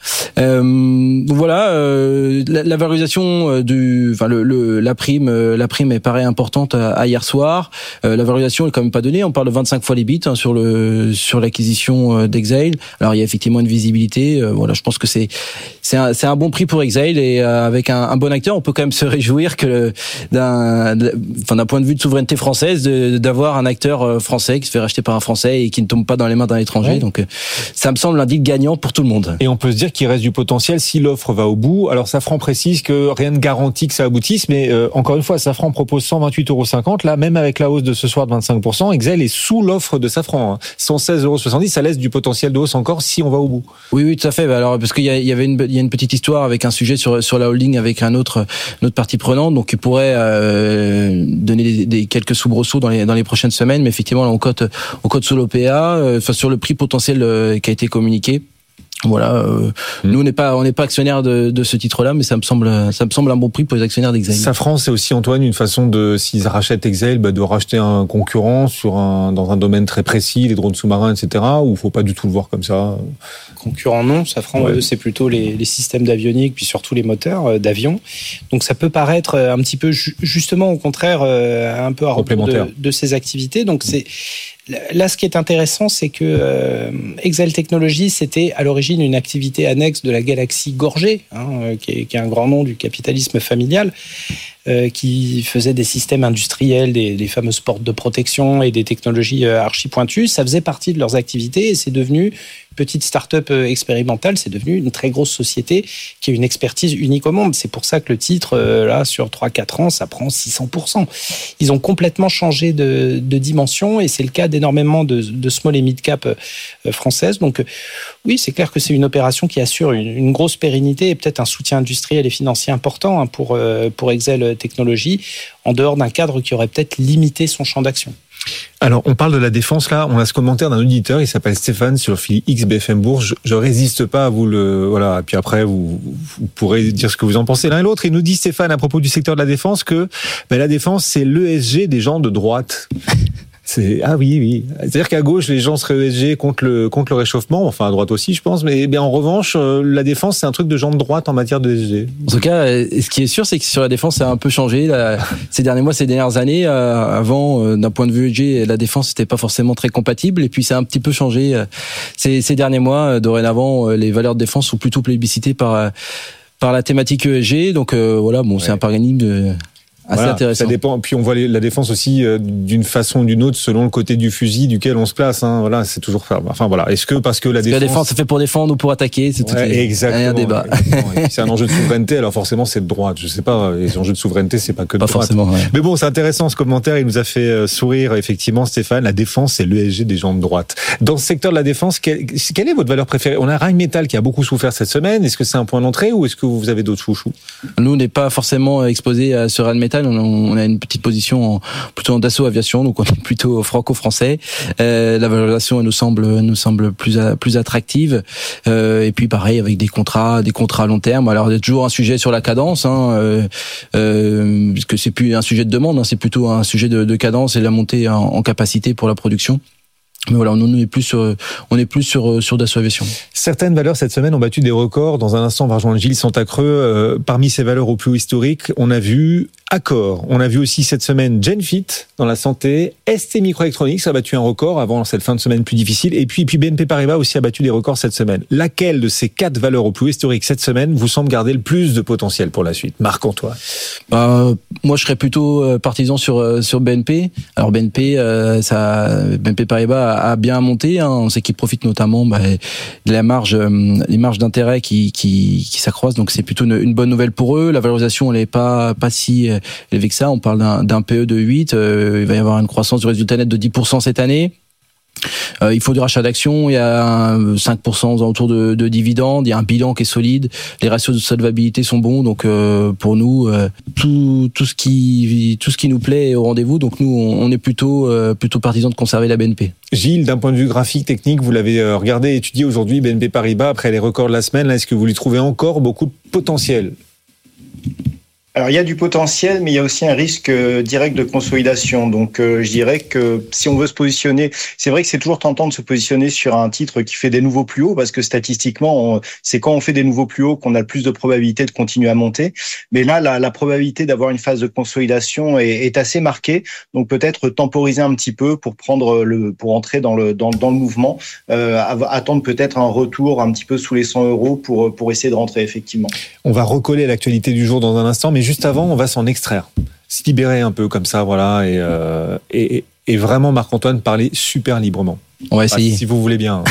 G: Euh, voilà, euh, la, la valorisation du, enfin le, le, la prime, la prime est paraît importante à, à hier soir. Euh, la valorisation est quand même pas donnée. On parle de vingt-cinq fois les bits hein, sur le sur l'acquisition d'Exail. Alors il y a effectivement une visibilité. Euh, voilà, je pense que c'est c'est un c'est un bon prix pour Exail et euh, avec un, un bon acteur, on peut quand même se réjouir que d'un enfin d'un point de vue de souveraineté française de, d'avoir un acteur français qui se fait racheter par un Français et qui ne tombe pas dans les mains d'un étranger. Ouais. Donc ça me semble un deal gagnant pour tout le monde.
B: Et on peut se dire qu'il reste du potentiel si l'offre va au bout. Alors Safran précise que rien ne garantit que ça aboutisse, mais euh, encore une fois, Safran propose cent vingt-huit euros cinquante. Là, même avec la hausse de ce soir de vingt-cinq pour cent, Exail est sous l'offre de Safran. Hein. cent seize euros soixante-dix, ça laisse du potentiel de hausse encore si on va au bout.
G: Oui, oui, tout à fait. Alors, parce qu'il y, a, il y avait une, il y a une petite histoire avec un sujet sur sur la holding avec un autre, une autre partie prenante, donc qui pourrait euh, donner des, des quelques soubresauts dans les dans les prochaines semaines. Mais effectivement, là, on cote on cote sur l'O P A, euh, enfin sur le prix potentiel euh, qui a été communiqué. Voilà, euh, mmh. nous on n'est pas on n'est pas actionnaire de, de ce titre-là, mais ça me semble ça me semble un bon prix pour les actionnaires d'Exail.
B: Safran, c'est aussi Antoine une façon de, s'ils rachètent Exail, bah, de racheter un concurrent sur un dans un domaine très précis, les drones sous-marins, et cetera. Ou faut pas du tout le voir comme ça.
C: Concurrent non, Safran ouais. c'est plutôt les, les systèmes d'avionique puis surtout les moteurs euh, d'avion. Donc ça peut paraître un petit peu ju- justement au contraire euh, un peu à rebours de, de ces activités. Donc c'est là, ce qui est intéressant, c'est que euh, Exail Technologies, c'était à l'origine une activité annexe de la galaxie Gorgé, hein, qui, est, qui est un grand nom du capitalisme familial. euh, qui faisait des systèmes industriels, des, des fameuses portes de protection et des technologies euh, archi pointues. Ça faisait partie de leurs activités et c'est devenu petite start-up expérimentale, c'est devenu une très grosse société qui a une expertise unique au monde. C'est pour ça que le titre, euh, là, sur trois à quatre ans, ça prend six cents pour cent. Ils ont complètement changé de, de dimension et c'est le cas d'énormément de, de small et mid-cap euh, françaises. Donc, euh, oui, c'est clair que c'est une opération qui assure une, une grosse pérennité et peut-être un soutien industriel et financier important hein, pour, euh, pour Exail Technologies, en dehors d'un cadre qui aurait peut-être limité son champ d'action.
B: Alors, on parle de la défense, là. On a ce commentaire d'un auditeur, il s'appelle Stéphane, sur le fil X B F M Bourse. Je, je résiste pas à vous le... Voilà. Et puis après, vous, vous pourrez dire ce que vous en pensez l'un et l'autre. Il nous dit, Stéphane, à propos du secteur de la défense, que ben, la défense, c'est l'E S G des gens de droite. C'est ah oui oui, c'est-à-dire qu'à gauche les gens seraient E S G contre le contre le réchauffement, enfin à droite aussi je pense, mais bien en revanche euh, la défense c'est un truc de gens de droite en matière de E S G.
G: En tout cas, ce qui est sûr c'est que sur la défense ça a un peu changé là, ces derniers mois, ces dernières années. Euh, avant, euh, d'un point de vue E S G, la défense c'était pas forcément très compatible et puis ça a un petit peu changé euh, ces, ces derniers mois. Dorénavant, euh, les valeurs de défense sont plutôt plébiscitées par euh, par la thématique E S G. Donc euh, voilà, bon, ouais. C'est un paradigme de assez voilà, intéressant.
B: Ça dépend. Puis on voit les, la défense aussi euh, d'une façon ou d'une autre selon le côté du fusil duquel on se place. Hein. Voilà, c'est toujours. Enfin voilà. Est-ce que parce que la
G: parce
B: défense,
G: que la défense, ça fait pour défendre ou pour attaquer, c'est tout.
B: Ouais, exactement.
G: Un débat.
B: Exactement. C'est un enjeu de souveraineté. Alors forcément, c'est de droite. Je sais pas. Les enjeux de souveraineté, c'est pas que de
G: pas
B: droite.
G: Forcément, ouais.
B: Mais bon, c'est intéressant ce commentaire. Il nous a fait sourire effectivement, Stéphane. La défense, c'est l'E S G des gens de droite. Dans ce secteur de la défense, quelle, quelle est votre valeur préférée? On a Rheinmetall qui a beaucoup souffert cette semaine. Est-ce que c'est un point d'entrée ou est-ce que vous avez d'autres chouchous?
G: Nous, on n'est pas forcément exposé à ce Rheinmetall. On a une petite position en, plutôt en Dassault Aviation, donc on est plutôt franco-français. Euh, la valorisation elle nous semble nous semble plus plus attractive. Euh, et puis pareil avec des contrats des contrats à long terme. Alors il y a toujours un sujet sur la cadence, hein, euh, euh, puisque c'est plus un sujet de demande, hein, c'est plutôt un sujet de, de cadence et la montée en, en capacité pour la production. Mais voilà, nous on est plus sur, on est plus sur sur Dassault Aviation.
B: Certaines valeurs cette semaine ont battu des records. Dans un instant, on va rejoindre Gilles Santacreux. Euh, parmi ces valeurs au plus haut historique, on a vu Accor. On a vu aussi cette semaine Genfit dans la santé. S T Microelectronics a battu un record avant cette fin de semaine plus difficile. Et puis, puis B N P Paribas aussi a battu des records cette semaine. Laquelle de ces quatre valeurs au plus haut historique cette semaine vous semble garder le plus de potentiel pour la suite? Marc-Antoine.
G: Bah, moi, je serais plutôt partisan sur sur B N P. Alors B N P, euh, ça, B N P Paribas a bien monté. Hein. On sait qu'ils profitent notamment bah, de la marge, euh, les marges d'intérêt qui qui, qui s'accroissent. Donc c'est plutôt une, une bonne nouvelle pour eux. La valorisation, elle est pas pas si élevé que ça. On parle d'un, d'un P E de huit. Euh, il va y avoir une croissance du résultat net de dix pour cent cette année. Euh, il faut du rachat d'actions. Il y a cinq pour cent autour de, de dividendes. Il y a un bilan qui est solide. Les ratios de solvabilité sont bons. Donc euh, pour nous, euh, tout tout ce qui tout ce qui nous plaît est au rendez-vous. Donc nous, on, on est plutôt euh, plutôt partisans de conserver la B N P.
B: Gilles, d'un point de vue graphique, technique, vous l'avez regardé, étudié aujourd'hui, B N P Paribas après les records de la semaine. Là, est-ce que vous lui trouvez encore beaucoup de potentiel?
F: Alors, il y a du potentiel, mais il y a aussi un risque direct de consolidation. Donc, euh, je dirais que si on veut se positionner, c'est vrai que c'est toujours tentant de se positionner sur un titre qui fait des nouveaux plus hauts, parce que statistiquement, on, c'est quand on fait des nouveaux plus hauts qu'on a le plus de probabilité de continuer à monter. Mais là, la, la probabilité d'avoir une phase de consolidation est, est assez marquée. Donc, peut-être temporiser un petit peu pour prendre le, pour entrer dans le dans, dans le mouvement, euh, attendre peut-être un retour un petit peu sous les cent euros pour pour essayer de rentrer effectivement.
B: On va recoller l'actualité du jour dans un instant, mais juste avant, on va s'en extraire, se libérer un peu comme ça, voilà, et, euh, et, et vraiment, Marc-Antoine, parler super librement.
G: On va essayer.
B: Ah, si vous voulez bien.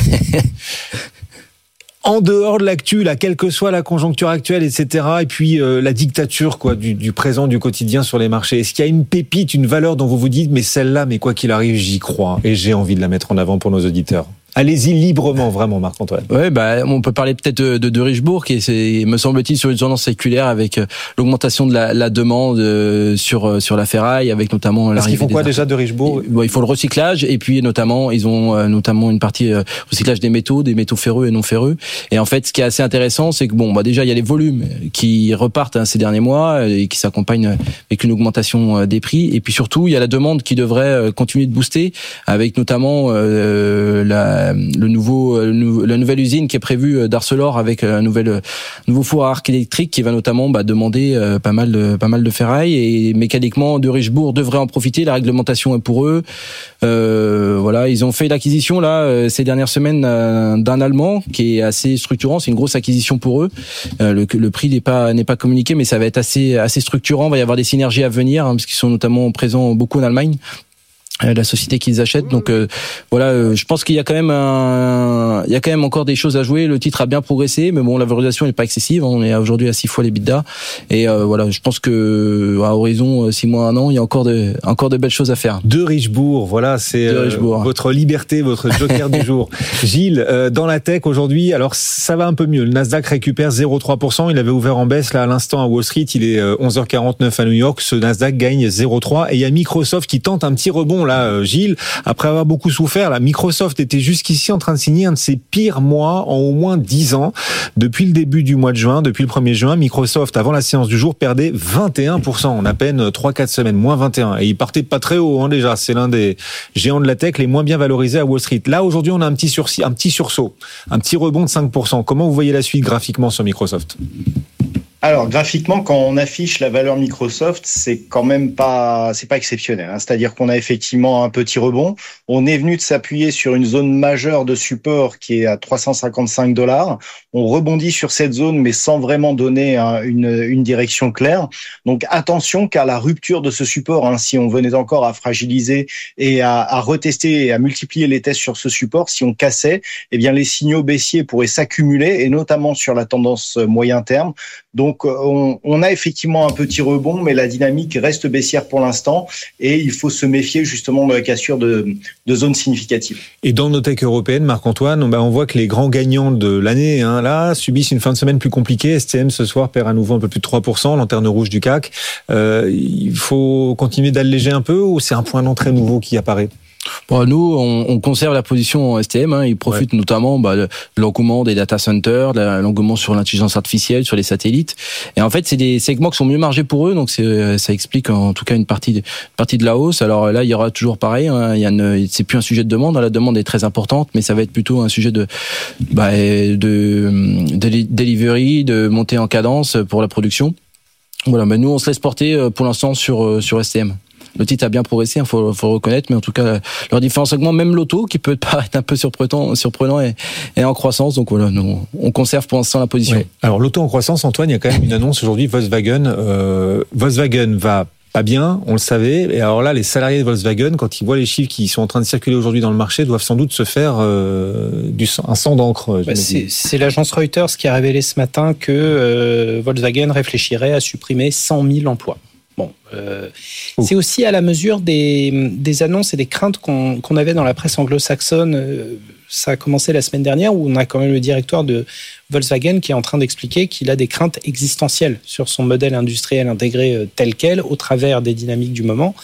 B: En dehors de l'actu, là, quelle que soit la conjoncture actuelle, et cetera, et puis euh, la dictature quoi, du, du présent, du quotidien sur les marchés, est-ce qu'il y a une pépite, une valeur dont vous vous dites, mais celle-là, mais quoi qu'il arrive, j'y crois, et j'ai envie de la mettre en avant pour nos auditeurs? Allez-y librement, vraiment, Marc-Antoine.
G: Ouais, bah, on peut parler peut-être de, de, de Richebourg, qui est, c'est, me semble-t-il, sur une tendance séculaire avec l'augmentation de la, la demande sur sur la ferraille, avec notamment
B: l'arrivée. Parce qu'ils font quoi
G: des
B: déjà de Richebourg?
G: Bon, ils font le recyclage et puis notamment ils ont notamment une partie recyclage des métaux, des métaux ferreux et non ferreux. Et en fait, ce qui est assez intéressant, c'est que bon, bah déjà il y a les volumes qui repartent hein, ces derniers mois et qui s'accompagnent avec une augmentation des prix. Et puis surtout, il y a la demande qui devrait continuer de booster, avec notamment euh, la la, le nouveau, le, la nouvelle usine qui est prévue d'Arcelor avec un nouvel, nouveau four à arc électrique qui va notamment bah, demander euh, pas mal de, pas mal de ferraille et mécaniquement de Richebourg devrait en profiter. La réglementation est pour eux. Euh, voilà, ils ont fait l'acquisition là euh, ces dernières semaines euh, d'un Allemand qui est assez structurant. C'est une grosse acquisition pour eux. Euh, le, le prix n'est pas n'est pas communiqué, mais ça va être assez assez structurant. Il va y avoir des synergies à venir hein, parce qu'ils sont notamment présents beaucoup en Allemagne. La société qu'ils achètent, donc euh, voilà, euh, je pense qu'il y a quand même un, il y a quand même encore des choses à jouer. Le titre a bien progressé, mais bon, la valorisation n'est pas excessive. On est aujourd'hui à six fois les l'EBITDA, et euh, voilà, je pense que à horizon six mois, un an, il y a encore de, encore de belles choses à faire.
B: De Richebourg, voilà, c'est euh, Richebourg. Votre liberté, votre joker du jour. Gilles, euh, dans la tech aujourd'hui, alors ça va un peu mieux. Le Nasdaq récupère zéro virgule trois pour cent. Il avait ouvert en baisse là à l'instant à Wall Street. Il est onze heures quarante-neuf à New York. Ce Nasdaq gagne zéro virgule trois et il y a Microsoft qui tente un petit rebond là, Gilles, après avoir beaucoup souffert. Là, Microsoft était jusqu'ici en train de signer un de ses pires mois en au moins dix ans. Depuis le début du mois de juin, depuis le premier juin, Microsoft, avant la séance du jour, perdait vingt et un pour cent en à peine trois quatre semaines, moins vingt et un. Et il partait pas très haut hein, déjà. C'est l'un des géants de la tech les moins bien valorisés à Wall Street. Là, aujourd'hui, on a un petit, sursis, un petit sursaut, un petit rebond de cinq pour cent. Comment vous voyez la suite graphiquement sur Microsoft ?
F: Alors graphiquement, quand on affiche la valeur Microsoft, c'est quand même pas, c'est pas exceptionnel. Hein. C'est-à-dire qu'on a effectivement un petit rebond. On est venu de s'appuyer sur une zone majeure de support qui est à trois cent cinquante-cinq dollars. On rebondit sur cette zone, mais sans vraiment donner hein, une, une direction claire. Donc attention, car la rupture de ce support, hein, si on venait encore à fragiliser et à, à retester et à multiplier les tests sur ce support, si on cassait, eh bien les signaux baissiers pourraient s'accumuler, et notamment sur la tendance moyen terme. Donc, on, on a effectivement un petit rebond, mais la dynamique reste baissière pour l'instant, et il faut se méfier justement de la cassure de, de zones significatives.
B: Et dans nos tech européennes, Marc-Antoine, ben on voit que les grands gagnants de l'année, hein, là, subissent une fin de semaine plus compliquée. S T M ce soir perd à nouveau un peu plus de trois pour cent, lanterne rouge du C A C. Euh, il faut continuer d'alléger un peu, ou c'est un point d'entrée nouveau qui apparaît ?
G: Bon, nous, on, on conserve la position en S T M. Hein, ils profitent ouais. notamment bah, de l'engouement des data centers, de l'engouement sur l'intelligence artificielle, sur les satellites. Et en fait, c'est des segments qui sont mieux margés pour eux, donc c'est, ça explique en tout cas une partie, de, partie de la hausse. Alors là, il y aura toujours pareil. Hein, il y a une, c'est plus un sujet de demande. La demande est très importante, mais ça va être plutôt un sujet de, bah, de, de delivery, de montée en cadence pour la production. Voilà. Mais nous, on se laisse porter pour l'instant sur sur S T M. Le titre a bien progressé, il faut, faut le reconnaître, mais en tout cas, leurs différents segments, même l'auto, qui peut paraître un peu surprenant, surprenant est, est en croissance. Donc voilà, nous, on conserve pour l'instant la position.
B: Oui. Alors l'auto en croissance, Antoine, il y a quand même une annonce aujourd'hui, Volkswagen. Euh, Volkswagen va pas bien, on le savait. Et alors là, les salariés de Volkswagen, quand ils voient les chiffres qui sont en train de circuler aujourd'hui dans le marché, doivent sans doute se faire euh, du sang, un sang d'encre.
C: Bah c'est, c'est l'agence Reuters qui a révélé ce matin que euh, Volkswagen réfléchirait à supprimer cent mille emplois. Bon, euh, c'est aussi à la mesure des, des annonces et des craintes qu'on, qu'on avait dans la presse anglo-saxonne. Ça a commencé la semaine dernière, où on a quand même le directeur de Volkswagen qui est en train d'expliquer qu'il a des craintes existentielles sur son modèle industriel intégré tel quel, au travers des dynamiques du moment.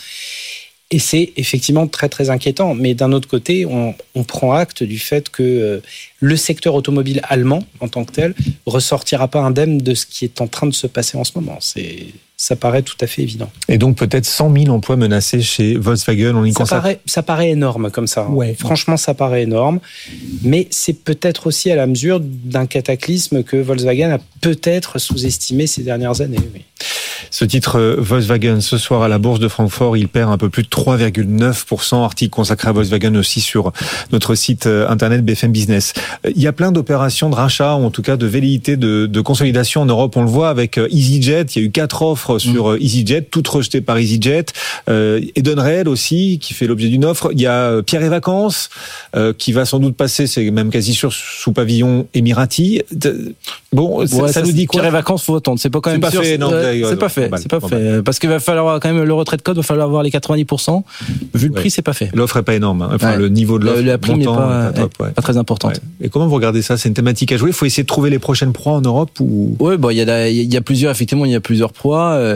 C: Et c'est effectivement très très inquiétant. Mais d'un autre côté, on, on prend acte du fait que euh, le secteur automobile allemand, en tant que tel, ressortira pas indemne de ce qui est en train de se passer en ce moment. C'est... Ça paraît tout à fait évident.
B: Et donc peut-être cent mille emplois menacés chez Volkswagen. On y
C: ça, paraît, ça paraît énorme comme ça.
B: Ouais.
C: Franchement, ça paraît énorme. Mais c'est peut-être aussi à la mesure d'un cataclysme que Volkswagen a peut-être sous-estimé ces dernières années. Oui.
B: Ce titre Volkswagen, ce soir à la Bourse de Francfort, il perd un peu plus de trois virgule neuf pour cent. Article consacré à Volkswagen aussi sur notre site internet B F M Business. Il y a plein d'opérations de rachat, ou en tout cas de velléités de, de consolidation en Europe. On le voit avec EasyJet. Il y a eu quatre offres sur EasyJet, toutes rejetées par EasyJet. Euh, Edenred aussi, qui fait l'objet d'une offre. Il y a Pierre et Vacances, euh, qui va sans doute passer, c'est même quasi sûr, sous pavillon émirati. Bon, ouais, ça, ça nous dit quoi?
G: Pierre et Vacances, faut attendre. C'est pas quand même
B: c'est
G: sûr.
B: Pas fait, non,
G: euh, c'est pas fait. C'est pas fait. Parce qu'il va falloir quand même le retrait de code, il va falloir avoir les quatre-vingt-dix pour cent. Vu le ouais. prix, c'est pas fait.
B: L'offre est pas énorme. Hein. Enfin, ouais. le niveau de l'offre,
G: la prime n'est pas,
B: top, ouais.
G: pas très importante.
B: Ouais. Et comment vous regardez ça? C'est une thématique à jouer. Il faut essayer de trouver les prochaines proies en Europe ou?
G: Oui, bon, il y a, il y a plusieurs, effectivement, il y a plusieurs proies. Euh,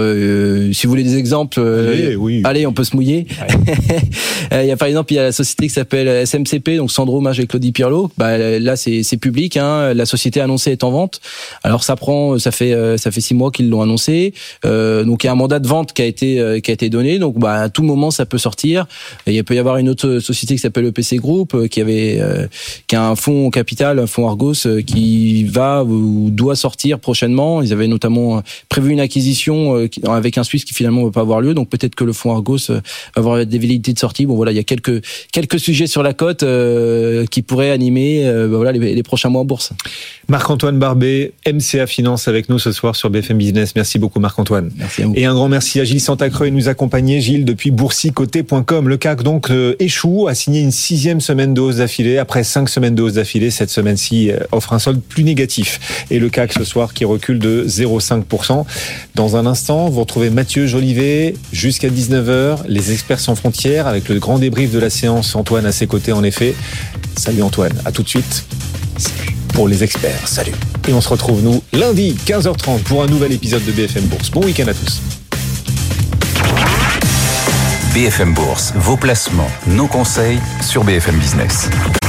G: euh, si vous voulez des exemples,
B: allez, euh, oui.
G: allez, on peut se mouiller. Ouais. Il y a par exemple, il y a la société qui s'appelle S M C P, donc Sandro Mage et Claudie Pirlo. Bah, là, c'est, c'est public. Hein. La société annoncée est en vente. Alors ça prend, ça fait, ça fait six mois qu'ils l'ont annoncé. marché. Euh, donc il y a un mandat de vente qui a été euh, qui a été donné. Donc bah à tout moment ça peut sortir. Et il peut y avoir une autre société qui s'appelle E P C Group euh, qui avait euh, qui a un fonds capital, un fonds Argos euh, qui va ou doit sortir prochainement. Ils avaient notamment prévu une acquisition euh, avec un Suisse qui finalement ne va pas avoir lieu. Donc peut-être que le fonds Argos euh, va avoir des velléités de sortie. Bon voilà, il y a quelques quelques sujets sur la cote euh, qui pourraient animer euh, bah, voilà les, les prochains mois en bourse.
B: Marc-Antoine Barbet, M C A Finance avec nous ce soir sur B F M Business. Merci beaucoup Marc-Antoine.
G: Merci à vous.
B: Et un grand merci à Gilles Santacreux et nous accompagner, Gilles, depuis boursicoté point com. Le C A C donc euh, échoue, a signé une sixième semaine de hausse d'affilée. Après cinq semaines de hausse d'affilée, cette semaine-ci euh, offre un solde plus négatif. Et le C A C ce soir qui recule de zéro virgule cinq pour cent. Dans un instant, vous retrouvez Mathieu Jolivet jusqu'à dix-neuf heures, les experts sans frontières avec le grand débrief de la séance. Antoine à ses côtés en effet. Salut Antoine, à tout de suite. Salut. Pour les experts, salut. Et on se retrouve nous lundi quinze heures trente pour un nouvel épisode de B F M Bourse. Bon week-end à tous.
A: B F M Bourse, vos placements, nos conseils sur B F M Business.